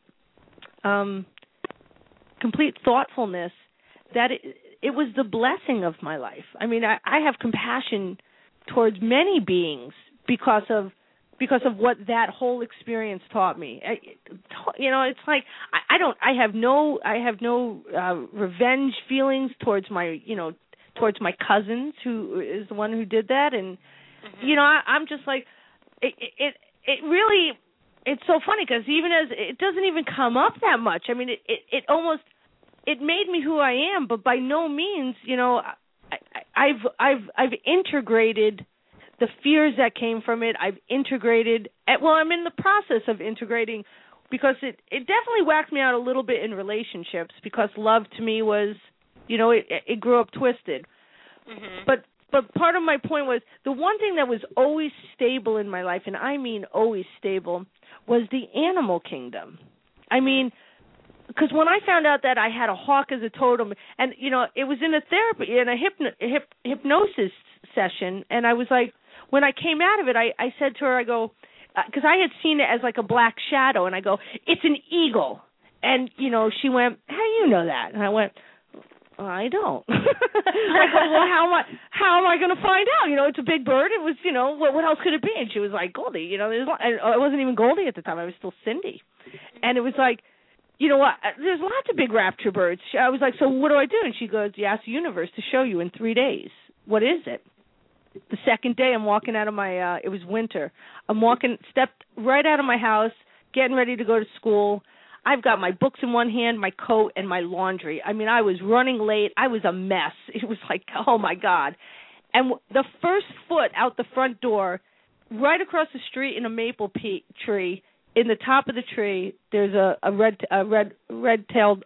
thoughtfulness that it was the blessing of my life. I mean, I have compassion towards many beings because of what that whole experience taught me. It's like I have no revenge feelings towards my cousins, who is the one who did that, and I'm just like it really. It's so funny because even as it doesn't even come up that much. I mean, it made me who I am, but by no means, I've integrated the fears that came from it. I've integrated. I'm in the process of integrating because it definitely whacked me out a little bit in relationships because love to me was, it grew up twisted. Mm-hmm. But part of my point was the one thing that was always stable in my life, and I mean always stable, was the animal kingdom. I mean, because when I found out that I had a hawk as a totem, and, it was in a hypnosis session, and I was like, when I came out of it, I said to her, I go, because I had seen it as like a black shadow, and I go, it's an eagle. And, she went, how do you know that? And I went, I don't. I go, well, how am I going to find out? It's a big bird. It was, what else could it be? And she was like, Goldie, I wasn't even Goldie at the time. I was still Cindy. And it was like, there's lots of big raptor birds. I was like, so what do I do? And she goes, you ask the universe to show you in 3 days. What is it? The second day I'm walking out of my, it was winter. Stepped right out of my house, getting ready to go to school. I've got my books in one hand, my coat, and my laundry. I mean, I was running late. I was a mess. It was like, oh, my God. And the first foot out the front door, right across the street in a maple tree, in the top of the tree, there's a red-tailed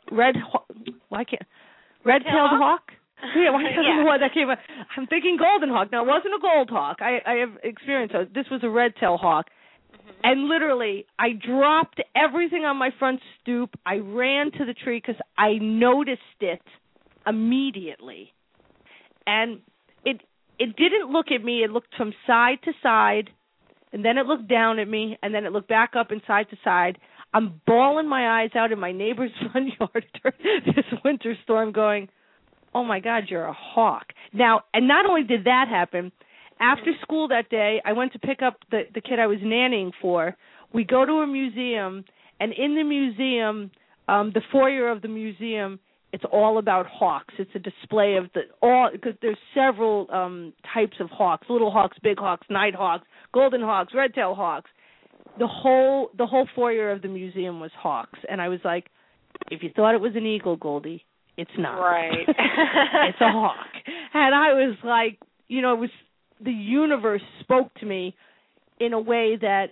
hawk. Yeah, why doesn't know that came up? I'm thinking golden hawk. Now, it wasn't a gold hawk. I have experience. This was a red-tailed hawk. And literally, I dropped everything on my front stoop. I ran to the tree because I noticed it immediately. And it didn't look at me. It looked from side to side, and then it looked down at me, and then it looked back up and side to side. I'm bawling my eyes out in my neighbor's front yard during this winter storm going, oh, my God, you're a hawk. Now, and not only did that happen, after school that day, I went to pick up the kid I was nannying for. We go to a museum, and in the museum, the foyer of the museum, it's all about hawks. It's a display of because there's several types of hawks: little hawks, big hawks, night hawks, golden hawks, red-tailed hawks. The whole foyer of the museum was hawks, and I was like, if you thought it was an eagle, Goldie, it's not.
Right.
It's a hawk. And I was like, it was. The universe spoke to me in a way that,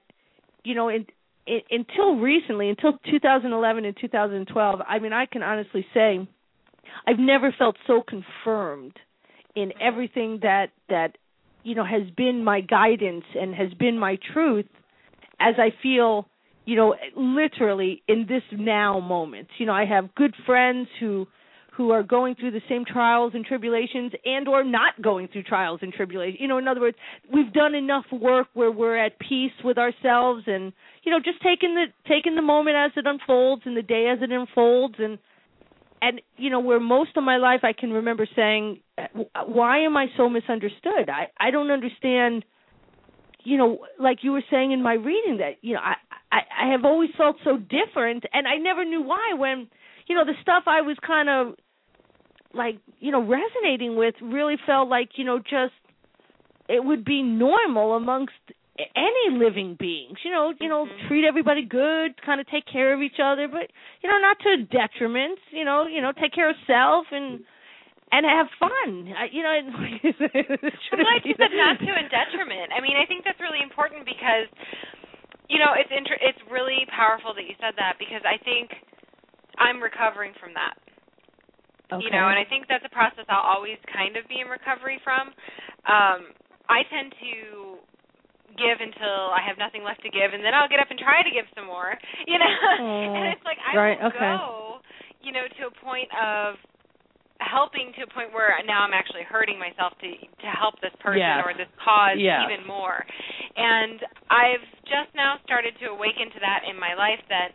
until recently, until 2011 and 2012, I mean, I can honestly say I've never felt so confirmed in everything that has been my guidance and has been my truth as I feel, literally in this now moment. I have good friends who are going through the same trials and tribulations and or not going through trials and tribulations. In other words, we've done enough work where we're at peace with ourselves and, just taking the moment as it unfolds and the day as it unfolds. And where most of my life I can remember saying, why am I so misunderstood? I don't understand, like you were saying in my reading that, I have always felt so different, and I never knew why when, the stuff I was kind of like, resonating with really felt like, just it would be normal amongst any living beings, treat everybody good, kind of take care of each other, but, not to a detriment, take care of self and have fun. I'm glad you
said not to a detriment. I mean, I think that's really important because, it's really powerful that you said that because I think I'm recovering from that.
Okay.
You know, and I think that's a process I'll always kind of be in recovery from. I tend to give until I have nothing left to give, and then I'll get up and try to give some more. You know, and it's like I will go, you know, to a point of helping to a point where now I'm actually hurting myself to help this person or this cause even more. And I've just now started to awaken to that in my life, that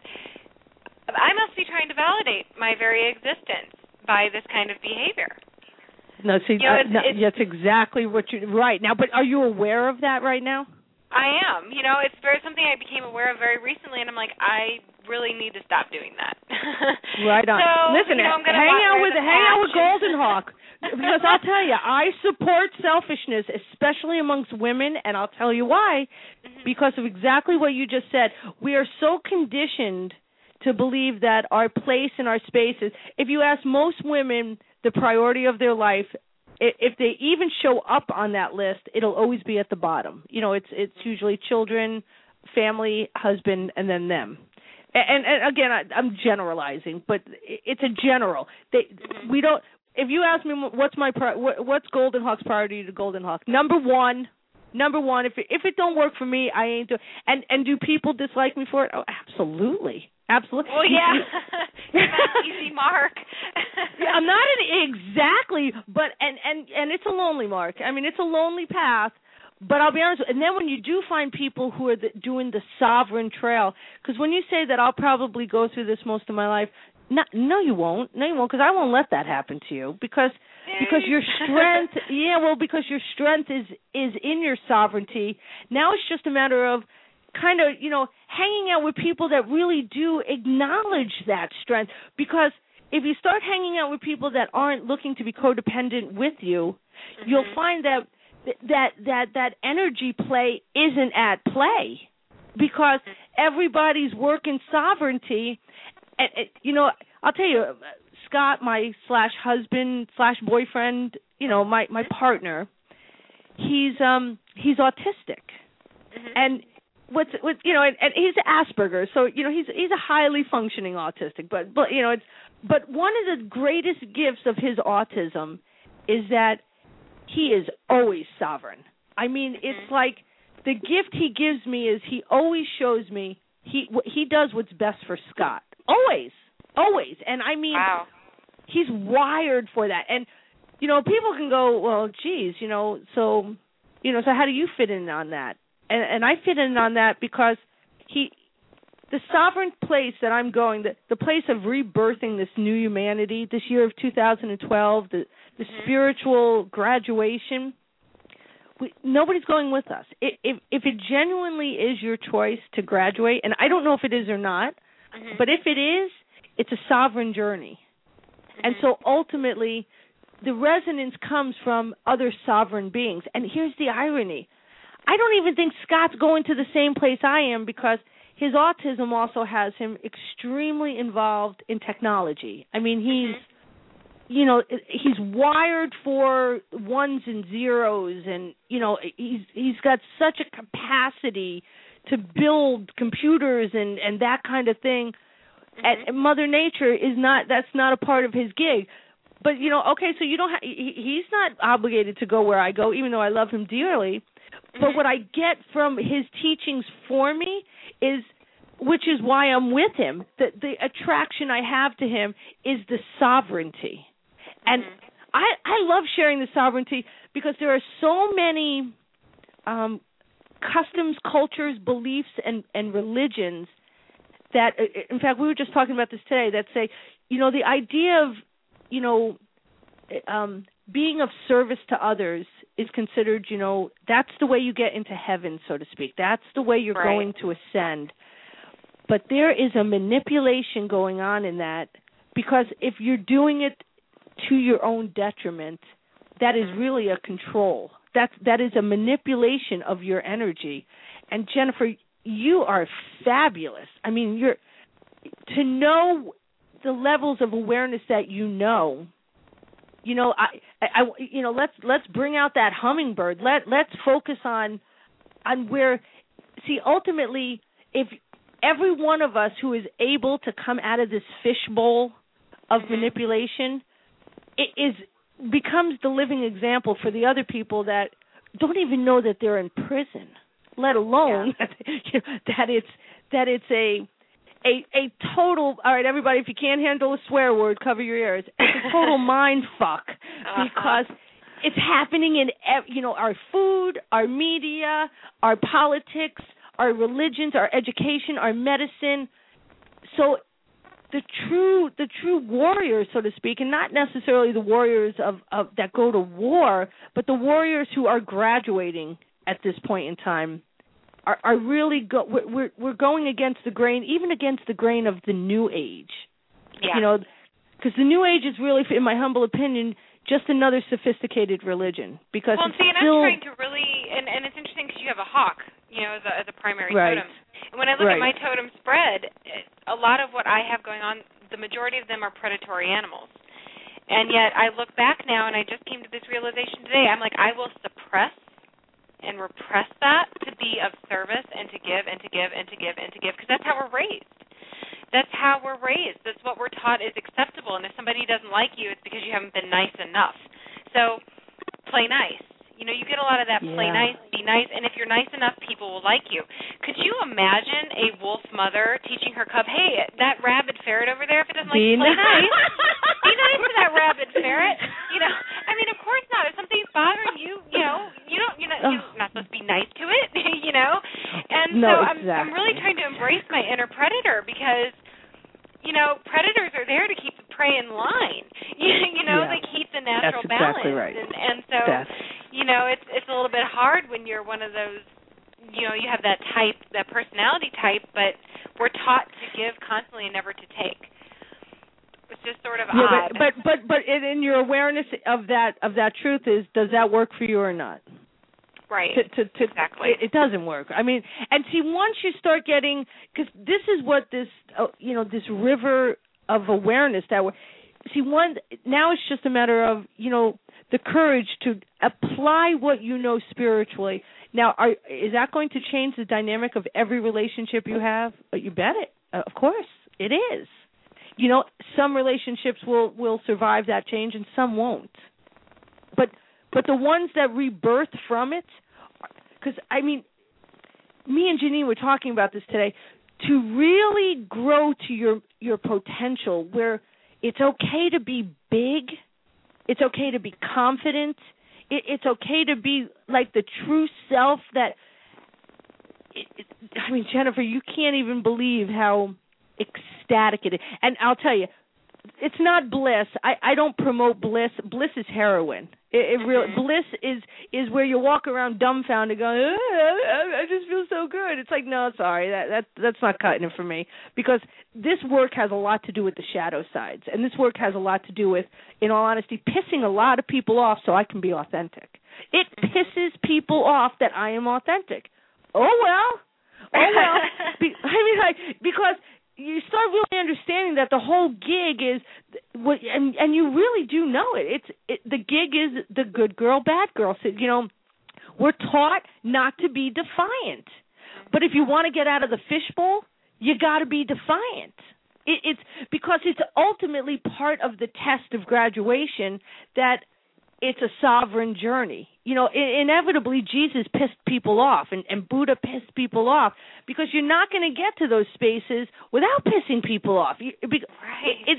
I must be trying to validate my very existence by this kind of behavior.
No, see, you know, that's exactly what you're right now. But are you aware of that right now?
I am. You know, it's something I became aware of very recently, and I'm like, I really need to stop doing that.
Right on.
So,
listen,
you know,
hang out with Golden Hawk, because I'll tell you, I support selfishness, especially amongst women, and I'll tell you why. Because of exactly what you just said. We are so conditioned to believe that our place in our spaces, if you ask most women the priority of their life, if they even show up on that list, it'll always be at the bottom. You know, it's usually children, family, husband, and then them. And again, I'm generalizing, but it's a general. We don't. If you ask me what's Golden Hawk's priority to Golden Hawk, number one, if it don't work for me, I ain't doing. And do people dislike me for it? Oh, absolutely. Absolutely.
Well, yeah. You're not easy mark.
I'm not exactly, but and it's a lonely mark. I mean, it's a lonely path. But I'll be honest. And then when you do find people who are doing the sovereign trail, because when you say that I'll probably go through this most of my life, no, you won't. No, you won't, because I won't let that happen to you. Because your strength, because your strength is in your sovereignty. Now it's just a matter of kind of, you know, hanging out with people that really do acknowledge that strength. Because if you start hanging out with people that aren't looking to be codependent with you, you'll find that energy play isn't at play, because everybody's working sovereignty. And, you know, I'll tell you, Scott, my /husband /boyfriend, you know, my partner, he's autistic, and what's you know, and he's Asperger's, so you know he's a highly functioning autistic, but you know but one of the greatest gifts of his autism is that he is always sovereign. I mean, it's like the gift he gives me is he always shows me he does what's best for Scott. Always. And I mean,
wow.
He's wired for that. And, you know, people can go, well, geez, so how do you fit in on that? And I fit in on that because the sovereign place that I'm going, the place of rebirthing this new humanity, this year of 2012, the spiritual graduation, nobody's going with us. If it genuinely is your choice to graduate, and I don't know if it is or not, but if it is, it's a sovereign journey. And so ultimately, the resonance comes from other sovereign beings. And here's the irony. I don't even think Scott's going to the same place I am, because his autism also has him extremely involved in technology. I mean, he's wired for ones and zeros, and, you know, he's got such a capacity to build computers and that kind of thing. And Mother Nature that's not a part of his gig. But, you know, okay, so you don't he's not obligated to go where I go, even though I love him dearly. But what I get from his teachings for me is, which is why I'm with him, the attraction I have to him is the sovereignty. And I love sharing the sovereignty because there are so many customs, cultures, beliefs, and religions that, in fact, we were just talking about this today, that say, you know, the idea of, you know, being of service to others is considered, you know, that's the way you get into heaven, so to speak. That's the way you're going to ascend. But there is a manipulation going on in that, because if you're doing it to your own detriment, that is really a control. That is a manipulation of your energy. And Jennifer, you are fabulous. I mean, to know the levels of awareness that you know, let's bring out that hummingbird. Let's focus on where. See, ultimately, if every one of us who is able to come out of this fishbowl of manipulation becomes the living example for the other people that don't even know that they're in prison, let alone that it's a total. All right, everybody, if you can't handle a swear word, cover your ears. It's a total mind fuck because it's happening in our food, our media, our politics, our religions, our education, our medicine. So the true warriors, so to speak, and not necessarily the warriors of that go to war, but the warriors who are graduating at this point in time are really we're going against the grain, even against the grain of the New Age.
Yeah.
Because the New Age is really, in my humble opinion, just another sophisticated religion. Because
I'm trying to really, and it's interesting because you have a hawk, as a primary totem. And when I look at my totem spread, a lot of what I have going on, the majority of them are predatory animals. And yet I look back now, and I just came to this realization today. I'm like, I will suppress and repress that to be of service and to give and to give and to give and to give, because that's how we're raised. That's how we're raised. That's what we're taught is acceptable. And if somebody doesn't like you, it's because you haven't been nice enough. So play nice. You get a lot of that play nice, be nice, and if you're nice enough, people will like you. Could you imagine a wolf mother teaching her cub, hey, that rabid ferret over there, if it doesn't like you, play nice. Be nice to that rabid ferret. Of course not. If something's bothering you, you're not supposed to be nice to it, And so I'm really trying to embrace my inner predator because, predators are there to keep the prey in line. They keep the natural balance.
Exactly right.
And so, it's a little bit hard when you're one of those, you have that type, that personality type, but we're taught to give constantly and never to take. It's just sort of odd.
But in your awareness of that truth is, does that work for you or not?
Right.
Exactly. It doesn't work. And see, once you start getting, because this is what this, this river of awareness that we're, now it's just a matter of, the courage to apply what you know spiritually. Now, is that going to change the dynamic of every relationship you have? You bet it. Of course, it is. Some relationships will survive that change and some won't. But the ones that rebirth from it, because, me and Janine were talking about this today, to really grow to your potential where it's okay to be big, it's okay to be confident, it's okay to be like the true self that, Jennifer, you can't even believe how ecstatic it is. And I'll tell you, it's not bliss. I don't promote bliss. Bliss is heroin. Bliss is where you walk around dumbfounded going, I just feel so good. It's like, no, sorry, that's not cutting it for me, because this work has a lot to do with the shadow sides, and this work has a lot to do with, in all honesty, pissing a lot of people off so I can be authentic. It pisses people off that I am authentic. Oh well, because you start really understanding that the whole gig is, and you really do know it. The gig is the good girl, bad girl. So, we're taught not to be defiant, but if you want to get out of the fishbowl, you got to be defiant. It's because it's ultimately part of the test of graduation that it's a sovereign journey. Inevitably, Jesus pissed people off, and Buddha pissed people off, because you're not going to get to those spaces without pissing people off. Right.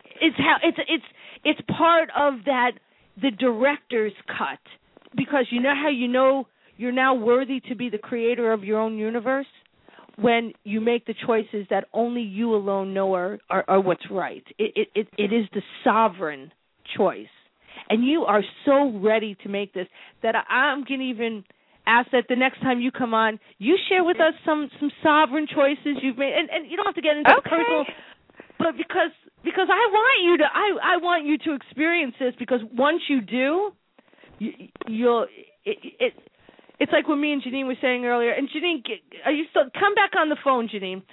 It's part of that, the director's cut, because how you're now worthy to be the creator of your own universe when you make the choices that only you alone know are what's right. It is the sovereign choice. And you are so ready to make this that I'm going to even ask that the next time you come on, you share with us some sovereign choices you've made. And you don't have to get into personal, but because I want you to experience this, because once you do, you'll it's like what me and Janine were saying earlier. And Janine, are you still, come back on the phone, Janine?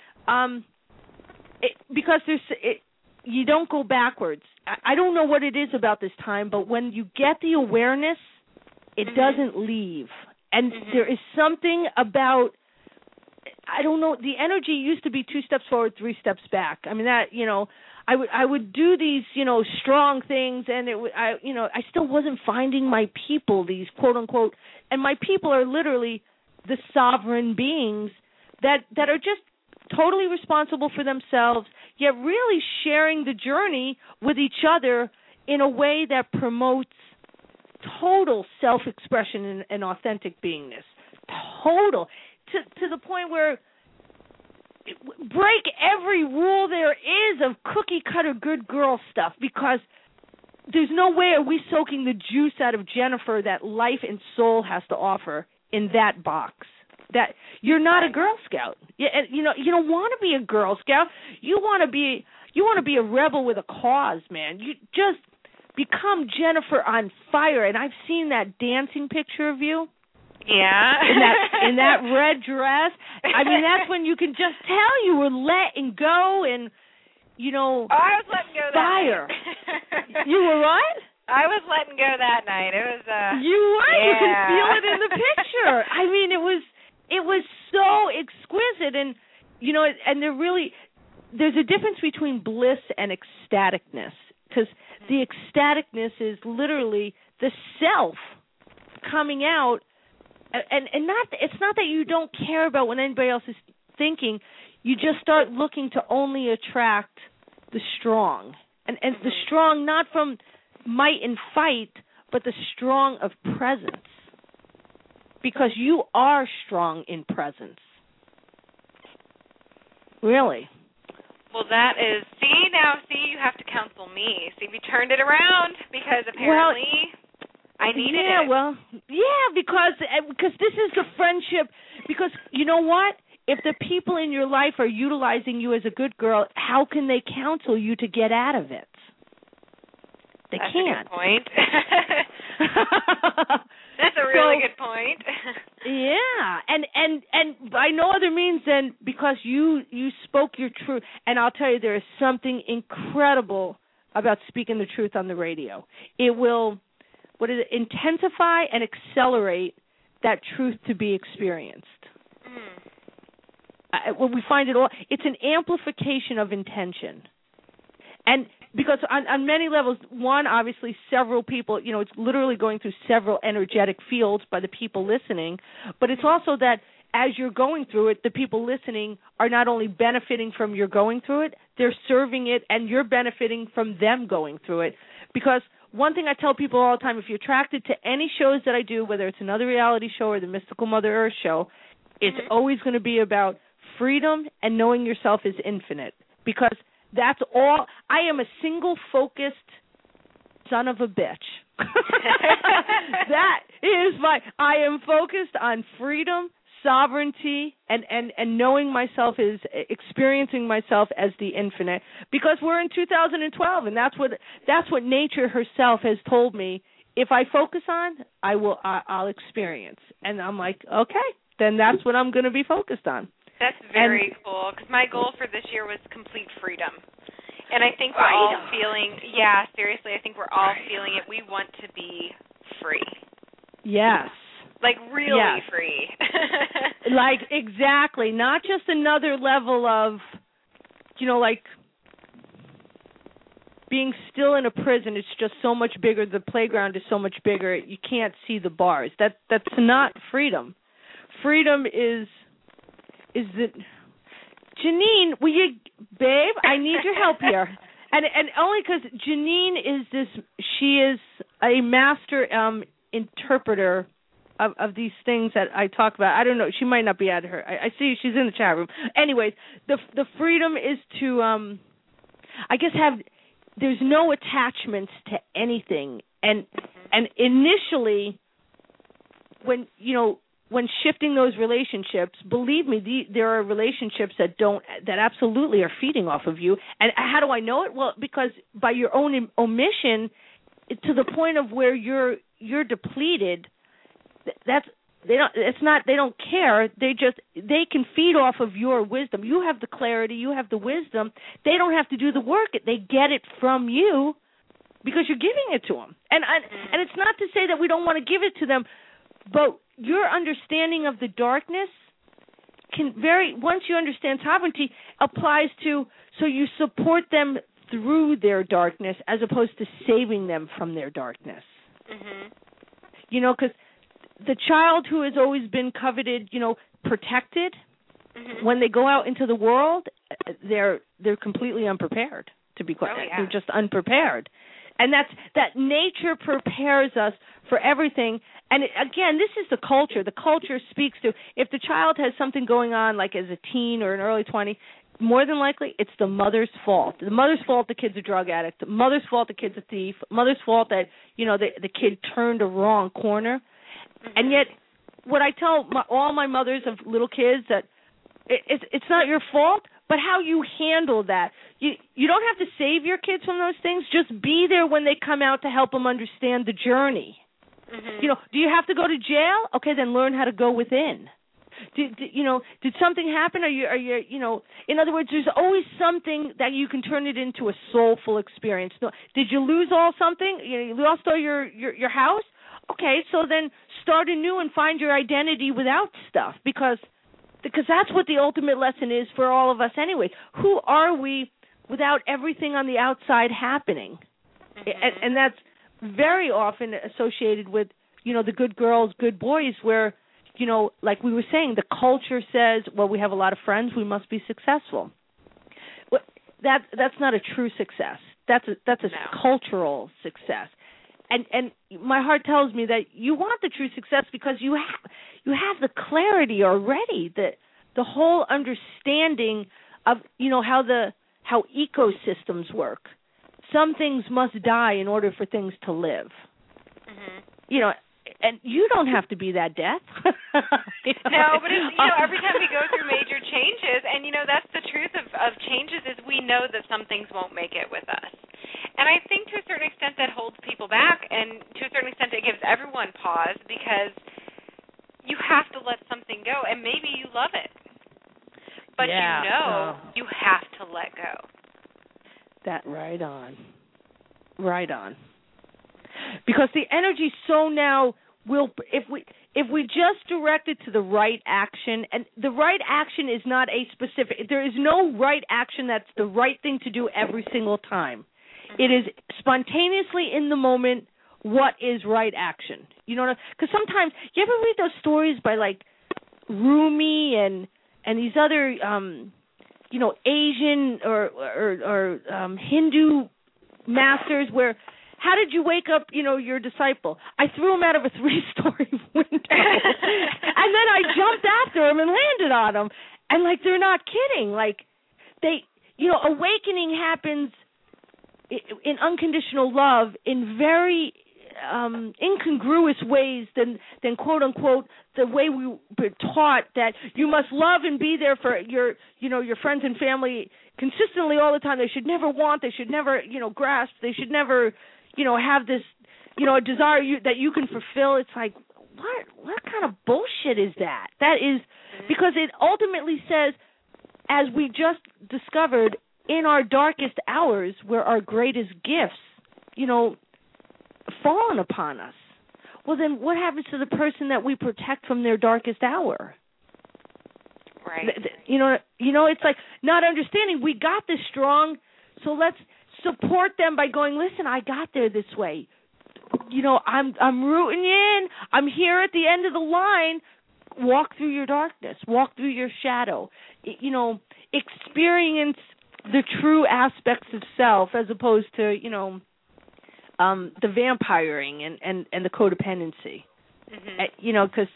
Because you don't go backwards. I don't know what it is about this time, but when you get the awareness, it doesn't leave. And there is something about, I don't know, the energy used to be 2 steps forward, 3 steps back. I mean, that, I would do these, strong things, and I still wasn't finding my people, these quote unquote, and my people are literally the sovereign beings that are just totally responsible for themselves, yet really sharing the journey with each other in a way that promotes total self-expression and authentic beingness. Total. To the point where break every rule there is of cookie-cutter good girl stuff, because there's no way are we soaking the juice out of Jennifer that life and soul has to offer in that box. That you're not a Girl Scout. You don't want to be a Girl Scout. You want to be a rebel with a cause, man. You just become Jennifer on fire. And I've seen that dancing picture of you.
Yeah.
in that red dress. I mean, that's when you can just tell you were letting go and,
I was letting go
fire.
That night.
You were what?
I was letting go that night. It was
You were.
Yeah.
You can feel it in the picture. I mean, it was so exquisite, and and there's a difference between bliss and ecstaticness, because the ecstaticness is literally the self coming out, and it's not that you don't care about what anybody else is thinking. You just start looking to only attract the strong, and the strong not from might and fight, but the strong of presence. Because you are strong in presence. Really.
Well, that is, you have to counsel me. See, we turned it around, because apparently I needed it. Because this is the friendship, because you know what? If the people in your life are utilizing you as a good girl, how can they counsel you to get out of it? They can't. That's a good point. That's a really good point.
Yeah, and by no other means than because you spoke your truth. And I'll tell you, there is something incredible about speaking the truth on the radio. It will, intensify and accelerate that truth to be experienced. We find it all. It's an amplification of intention. And because on many levels, one, obviously, several people, it's literally going through several energetic fields by the people listening, but it's also that as you're going through it, the people listening are not only benefiting from your going through it, they're serving it, and you're benefiting from them going through it. Because one thing I tell people all the time, if you're attracted to any shows that I do, whether it's another reality show or the Mystical Mother Earth show, it's always going to be about freedom and knowing yourself is infinite. Because that's all. I am a single-focused son of a bitch. That is I am focused on freedom, sovereignty, and knowing myself is experiencing myself as the infinite. Because we're in 2012, and that's what nature herself has told me. If I focus on, I'll experience. And I'm like, okay, then that's what I'm going to be focused on.
That's very cool, because my goal for this year was complete freedom. And I think we're all feeling, seriously, I think we're all feeling it. We want to be free.
Yes.
Like, really free.
Like, exactly. Not just another level of, like being still in a prison. It's just so much bigger. The playground is so much bigger. You can't see the bars. That's not freedom. Freedom is that, Janine, babe, I need your help here. And only because Janine she is a master interpreter of these things that I talk about. I don't know, she might not be at her. I see she's in the chat room. Anyways, the freedom is to, I guess, there's no attachments to anything. And initially, when shifting those relationships, believe me, there are relationships that absolutely are feeding off of you. And how do I know it? Well, because by your own omission, to the point of where you're depleted, they don't care. They can feed off of your wisdom. You have the clarity, you have the wisdom. They don't have to do the work. They get it from you because you're giving it to them. And it's not to say that we don't want to give it to them, but your understanding of the darkness once you understand sovereignty, applies to, so you support them through their darkness as opposed to saving them from their darkness.
Mhm.
You know, because the child who has always been coveted, you know, protected, when they go out into the world, they're completely unprepared, to be quite honest. They're just unprepared. And that nature prepares us for everything. And again, this is the culture. The culture speaks to, if the child has something going on, like as a teen or an early 20, more than likely it's the mother's fault. The mother's fault the kid's a drug addict. The mother's fault the kid's a thief. Mother's fault that, you know, the kid turned a wrong corner. And yet, what I tell all my mothers of little kids, that it's not your fault, but how you handle that. You don't have to save your kids from those things. Just be there when they come out to help them understand the journey. You know, do you have to go to jail? Okay, then learn how to go within. Did something happen? Are you you know, in other words, there's always something that you can turn it into a soulful experience. No, did you lose all something? You lost all your house? Okay, so then start anew and find your identity without stuff, because that's what the ultimate lesson is for all of us anyway. Who are we without everything on the outside happening? And that's very often associated with, you know, the good girls, good boys, where, you know, like we were saying, the culture says, well, we have a lot of friends, we must be successful. Well, that's not a true success. That's a cultural success. And my heart tells me that you want the true success because you have the clarity already, the whole understanding of, you know, how ecosystems work. Some things must die in order for things to live. You know, and you don't have to be that death.
No, but it's, you know, every time we go through major changes, and you know, that's the truth of changes, is we know that some things won't make it with us. And I think to a certain extent that holds people back, and to a certain extent it gives everyone pause, because you have to let something go, and maybe you love it, but you have to let go.
That right on. Because the energy so now will, if we just direct it to the right action, and the right action is not a specific, there is no right action that's the right thing to do every single time. It is spontaneously in the moment what is right action. You know, because sometimes, you ever read those stories by like Rumi and these other you know, Asian or Hindu masters, where, how did you wake up, you know, your disciple? I threw him out of a 3-story window, and then I jumped after him and landed on him. And like, they're not kidding. Like, they, you know, awakening happens in unconditional love in very incongruous ways than quote unquote the way we were taught, that you must love and be there for your friends and family consistently all the time. They should never want, they should never, you know, grasp, they should never, you know, have this, you know, a desire that you can fulfill. It's like, what kind of bullshit is that? That is, because it ultimately says, as we just discovered, in our darkest hours where our greatest gifts, you know, fallen upon us. Well, then what happens to the person that we protect from their darkest hour?
Right.
You know, it's like not understanding we got this strong, so let's support them by going, listen, I got there this way. You know, I'm rooting you in. I'm here at the end of the line. Walk through your darkness. Walk through your shadow. You know, experience the true aspects of self, as opposed to, you know, the vampiring and the codependency. You know, because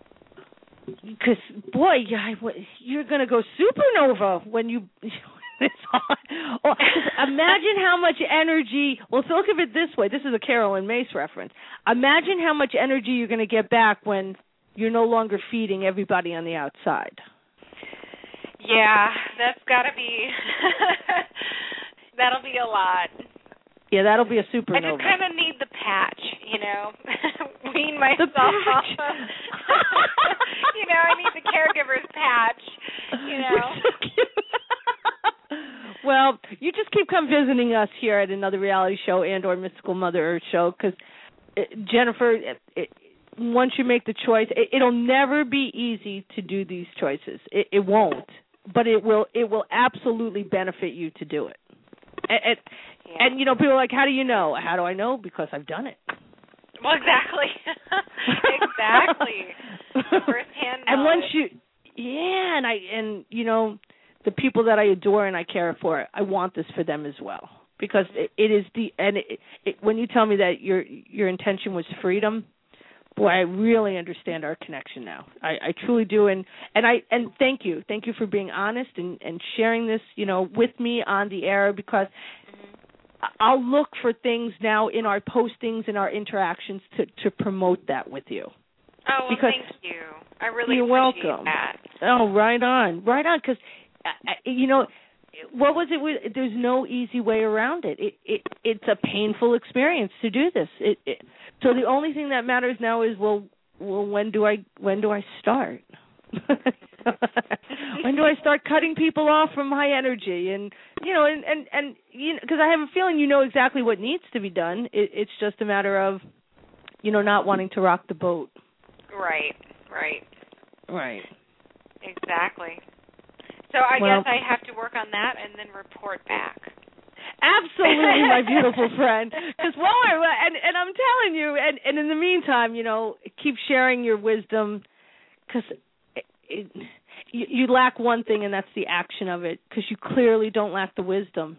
boy, you're going to go supernova when you this on. Well, imagine how much energy. Well, so look at it this way. This is a Carolyn Mace reference. Imagine how much energy you're going to get back when you're no longer feeding everybody on the outside.
Yeah, that's got to be. That'll be a lot.
Yeah, that'll be a supernova.
I just kind of need the patch, you know, wean myself off. You know, I need the caregiver's patch, you know.
Well, you just keep come visiting us here at Another Reality Show and or Mystical Mother Earth Show, because Jennifer, once you make the choice, it'll never be easy to do these choices. It won't, but it will absolutely benefit you to do it. And people are like, how do you know? How do I know? Because I've done it.
Well, exactly. Exactly. Firsthand knowledge.
And once the people that I adore and I care for, I want this for them as well. Because it is when you tell me that your intention was freedom, boy, I really understand our connection now. I truly do, and thank you for being honest and sharing this, with me on the air, because I'll look for things now in our postings and our interactions to promote that with you.
Oh, well, thank you. I really
you're
appreciate
welcome.
that.
Oh, right on, because what was it? There's no easy way around it. It's a painful experience to do this. So the only thing that matters now is when do I start? When do I start cutting people off from high energy? And because I have a feeling exactly what needs to be done. It's just a matter of not wanting to rock the boat.
Right. Exactly. So I guess I have to work on that and then report back.
Absolutely, my beautiful friend. Because and I'm telling you, and in the meantime, keep sharing your wisdom, because you lack one thing, and that's the action of it. Because you clearly don't lack the wisdom.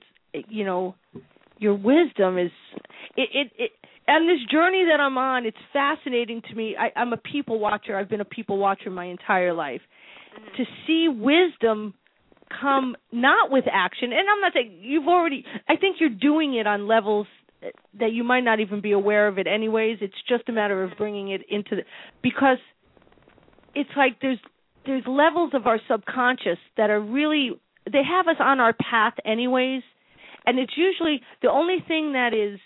Your wisdom is it. And this journey that I'm on, it's fascinating to me. I'm a people watcher. I've been a people watcher my entire life. Mm-hmm. To see wisdom come not with action, and I'm not saying I think you're doing it on levels that you might not even be aware of it anyways. It's just a matter of bringing it because it's like there's levels of our subconscious that are really, they have us on our path anyways, and it's usually the only thing that is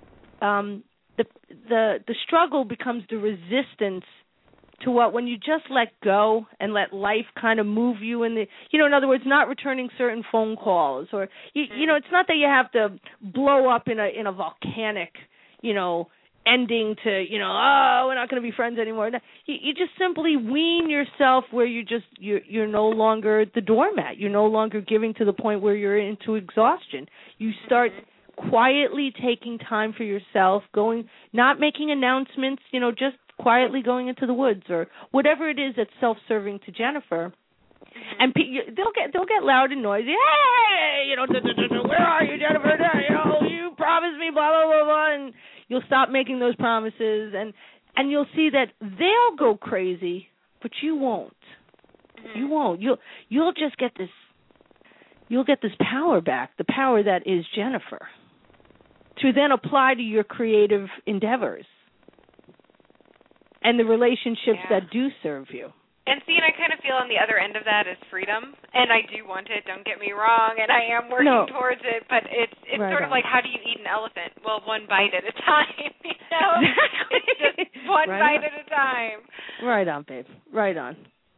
the struggle becomes the resistance to when you just let go and let life kind of move you in in other words, not returning certain phone calls, or it's not that you have to blow up in a volcanic ending to we're not going to be friends anymore. You just simply wean yourself where you're no longer the doormat. You're no longer giving to the point where you're into exhaustion. You start quietly taking time for yourself, not making announcements, just quietly going into the woods or whatever it is that's self-serving to Jennifer. And they'll get loud and noisy. Hey, where are you, Jennifer? You promised me, blah blah blah blah, and you'll stop making those promises, and you'll see that they'll go crazy, but you won't. You won't. You'll just get this. You'll get this power back, the power that is Jennifer, to then apply to your creative endeavors and the relationships that do serve you.
And see, and I kind of feel on the other end of that is freedom, and I do want it, don't get me wrong, and I am working towards it, but it's right sort of like, how do you eat an elephant? Well, one bite at a time, Exactly. It's just one bite at a time.
Right on, babe. Right on.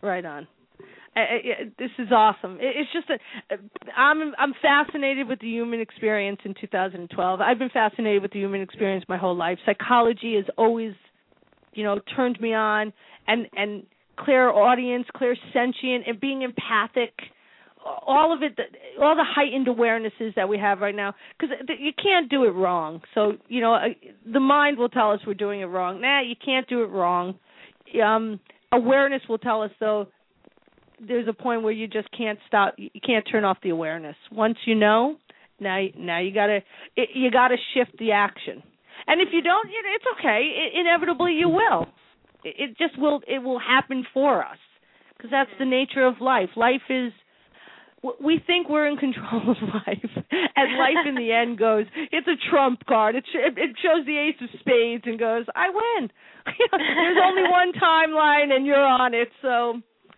This is awesome. It's just I'm fascinated with the human experience in 2012. I've been fascinated with the human experience my whole life. Psychology has always, turned me on, and clairaudience, clairsentient, and being empathic, all of it, all the heightened awarenesses that we have right now, because you can't do it wrong. So, the mind will tell us we're doing it wrong. You can't do it wrong. Awareness will tell us, though, there's a point where you just can't stop. You can't turn off the awareness. Once you know, now you gotta shift the action. And if you don't, it's okay. Inevitably, you will. It just will. It will happen for us, because that's the nature of life. Life is. We think we're in control of life, and life in the end goes. It's a trump card. It shows the ace of spades and goes, I win. There's only one timeline, and you're on it. So.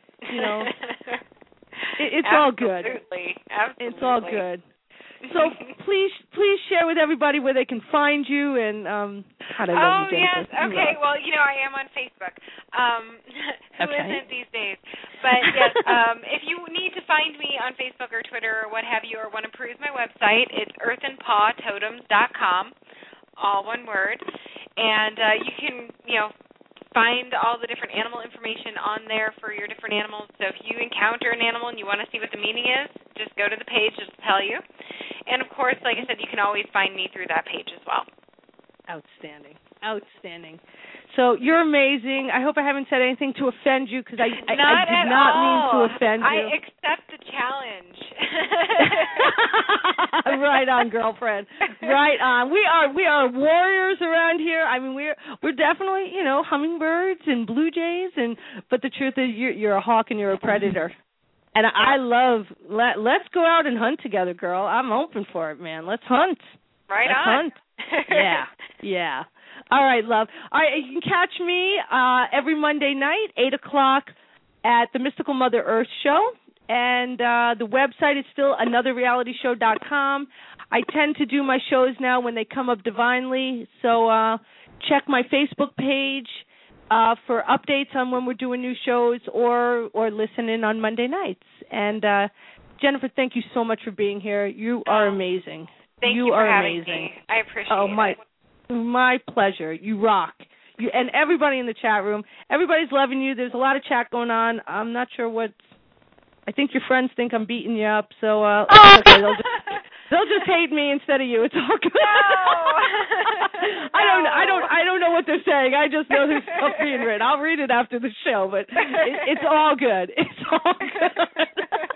It's all good.
Absolutely.
It's all good. So please share with everybody where they can find you and how to love you, Jennifer.
Yes. Okay. Well, I am on Facebook. Who isn't these days? But yes, if you need to find me on Facebook or Twitter or what have you, or want to peruse my website, it's earthandpawtotems.com, all one word, and you can find all the different animal information on there for your different animals. So if you encounter an animal and you want to see what the meaning is, just go to the page. It'll tell you. And, of course, like I said, you can always find me through that page as well.
Outstanding. So you're amazing. I hope I haven't said anything to offend you, because I did not mean to offend you.
I accept the challenge.
Right on, girlfriend. Right on. We are warriors around here. I mean, we're definitely, hummingbirds and blue jays, but the truth is you're a hawk and you're a predator. And I love, let's go out and hunt together, girl. I'm open for it, man. Let's hunt.
Let's
hunt. Yeah. All right, love. All right, you can catch me every Monday night, 8 o'clock, at the Mystical Mother Earth Show. And the website is still anotherrealityshow.com. I tend to do my shows now when they come up divinely. So check my Facebook page for updates on when we're doing new shows, or listen in on Monday nights. And Jennifer, thank you so much for being here. You are amazing.
Thank you for having me. I appreciate it.
My pleasure. You rock. And everybody in the chat room, everybody's loving you. There's a lot of chat going on. I'm not sure I think your friends think I'm beating you up, so okay. They'll just hate me instead of you. It's all good.
No.
I don't know what they're saying. I just know there's stuff being written. I'll read it after the show, but it's all good. It's all good.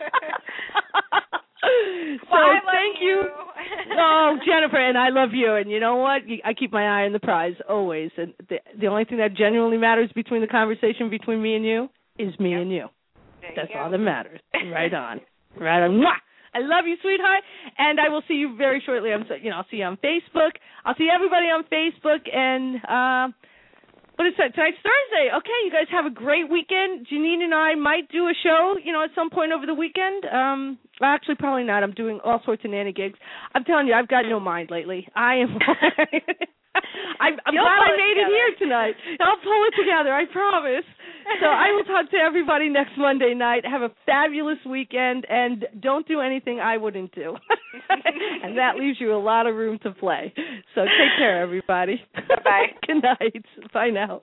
So thank you. Oh, Jennifer, and I love you. And you know what? I keep my eye on the prize always. And the only thing that genuinely matters between the conversation between me and you is me and you. That's all that matters. Right on. Right on. Mwah! I love you, sweetheart. And I will see you very shortly. I'll see you on Facebook. I'll see everybody on Facebook. And what is that? Tonight's Thursday. Okay, you guys have a great weekend. Janine and I might do a show, at some point over the weekend. Actually, probably not. I'm doing all sorts of nanny gigs. I'm telling you, I've got no mind lately. I am. I'm glad I made it here tonight. I'll pull it together, I promise. So I will talk to everybody next Monday night. Have a fabulous weekend, and don't do anything I wouldn't do. And that leaves you a lot of room to play. So take care, everybody.
Bye.
Good night. Bye now.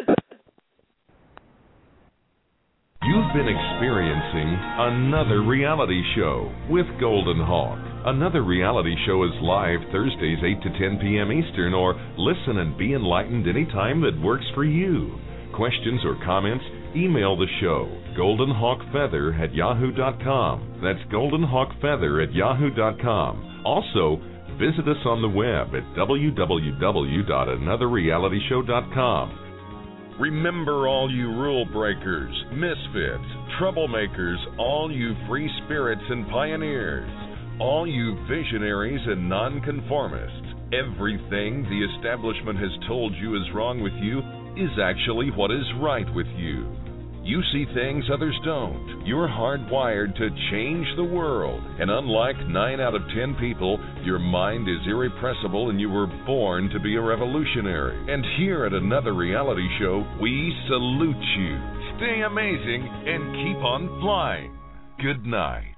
You've been experiencing Another Reality Show with Golden Hawk. Another Reality Show is live Thursdays 8 to 10 p.m. Eastern, or listen and be enlightened anytime that works for you. Questions or comments? Email the show, goldenhawkfeather@yahoo.com. That's goldenhawkfeather@yahoo.com. Also, visit us on the web at www.anotherrealityshow.com. Remember, all you rule breakers, misfits, troublemakers, all you free spirits and pioneers, all you visionaries and nonconformists, everything the establishment has told you is wrong with you is actually what is right with you. You see things others don't. You're hardwired to change the world. And unlike 9 out of 10 people, your mind is irrepressible and you were born to be a revolutionary. And here at Another Reality Show, we salute you. Stay amazing and keep on flying. Good night.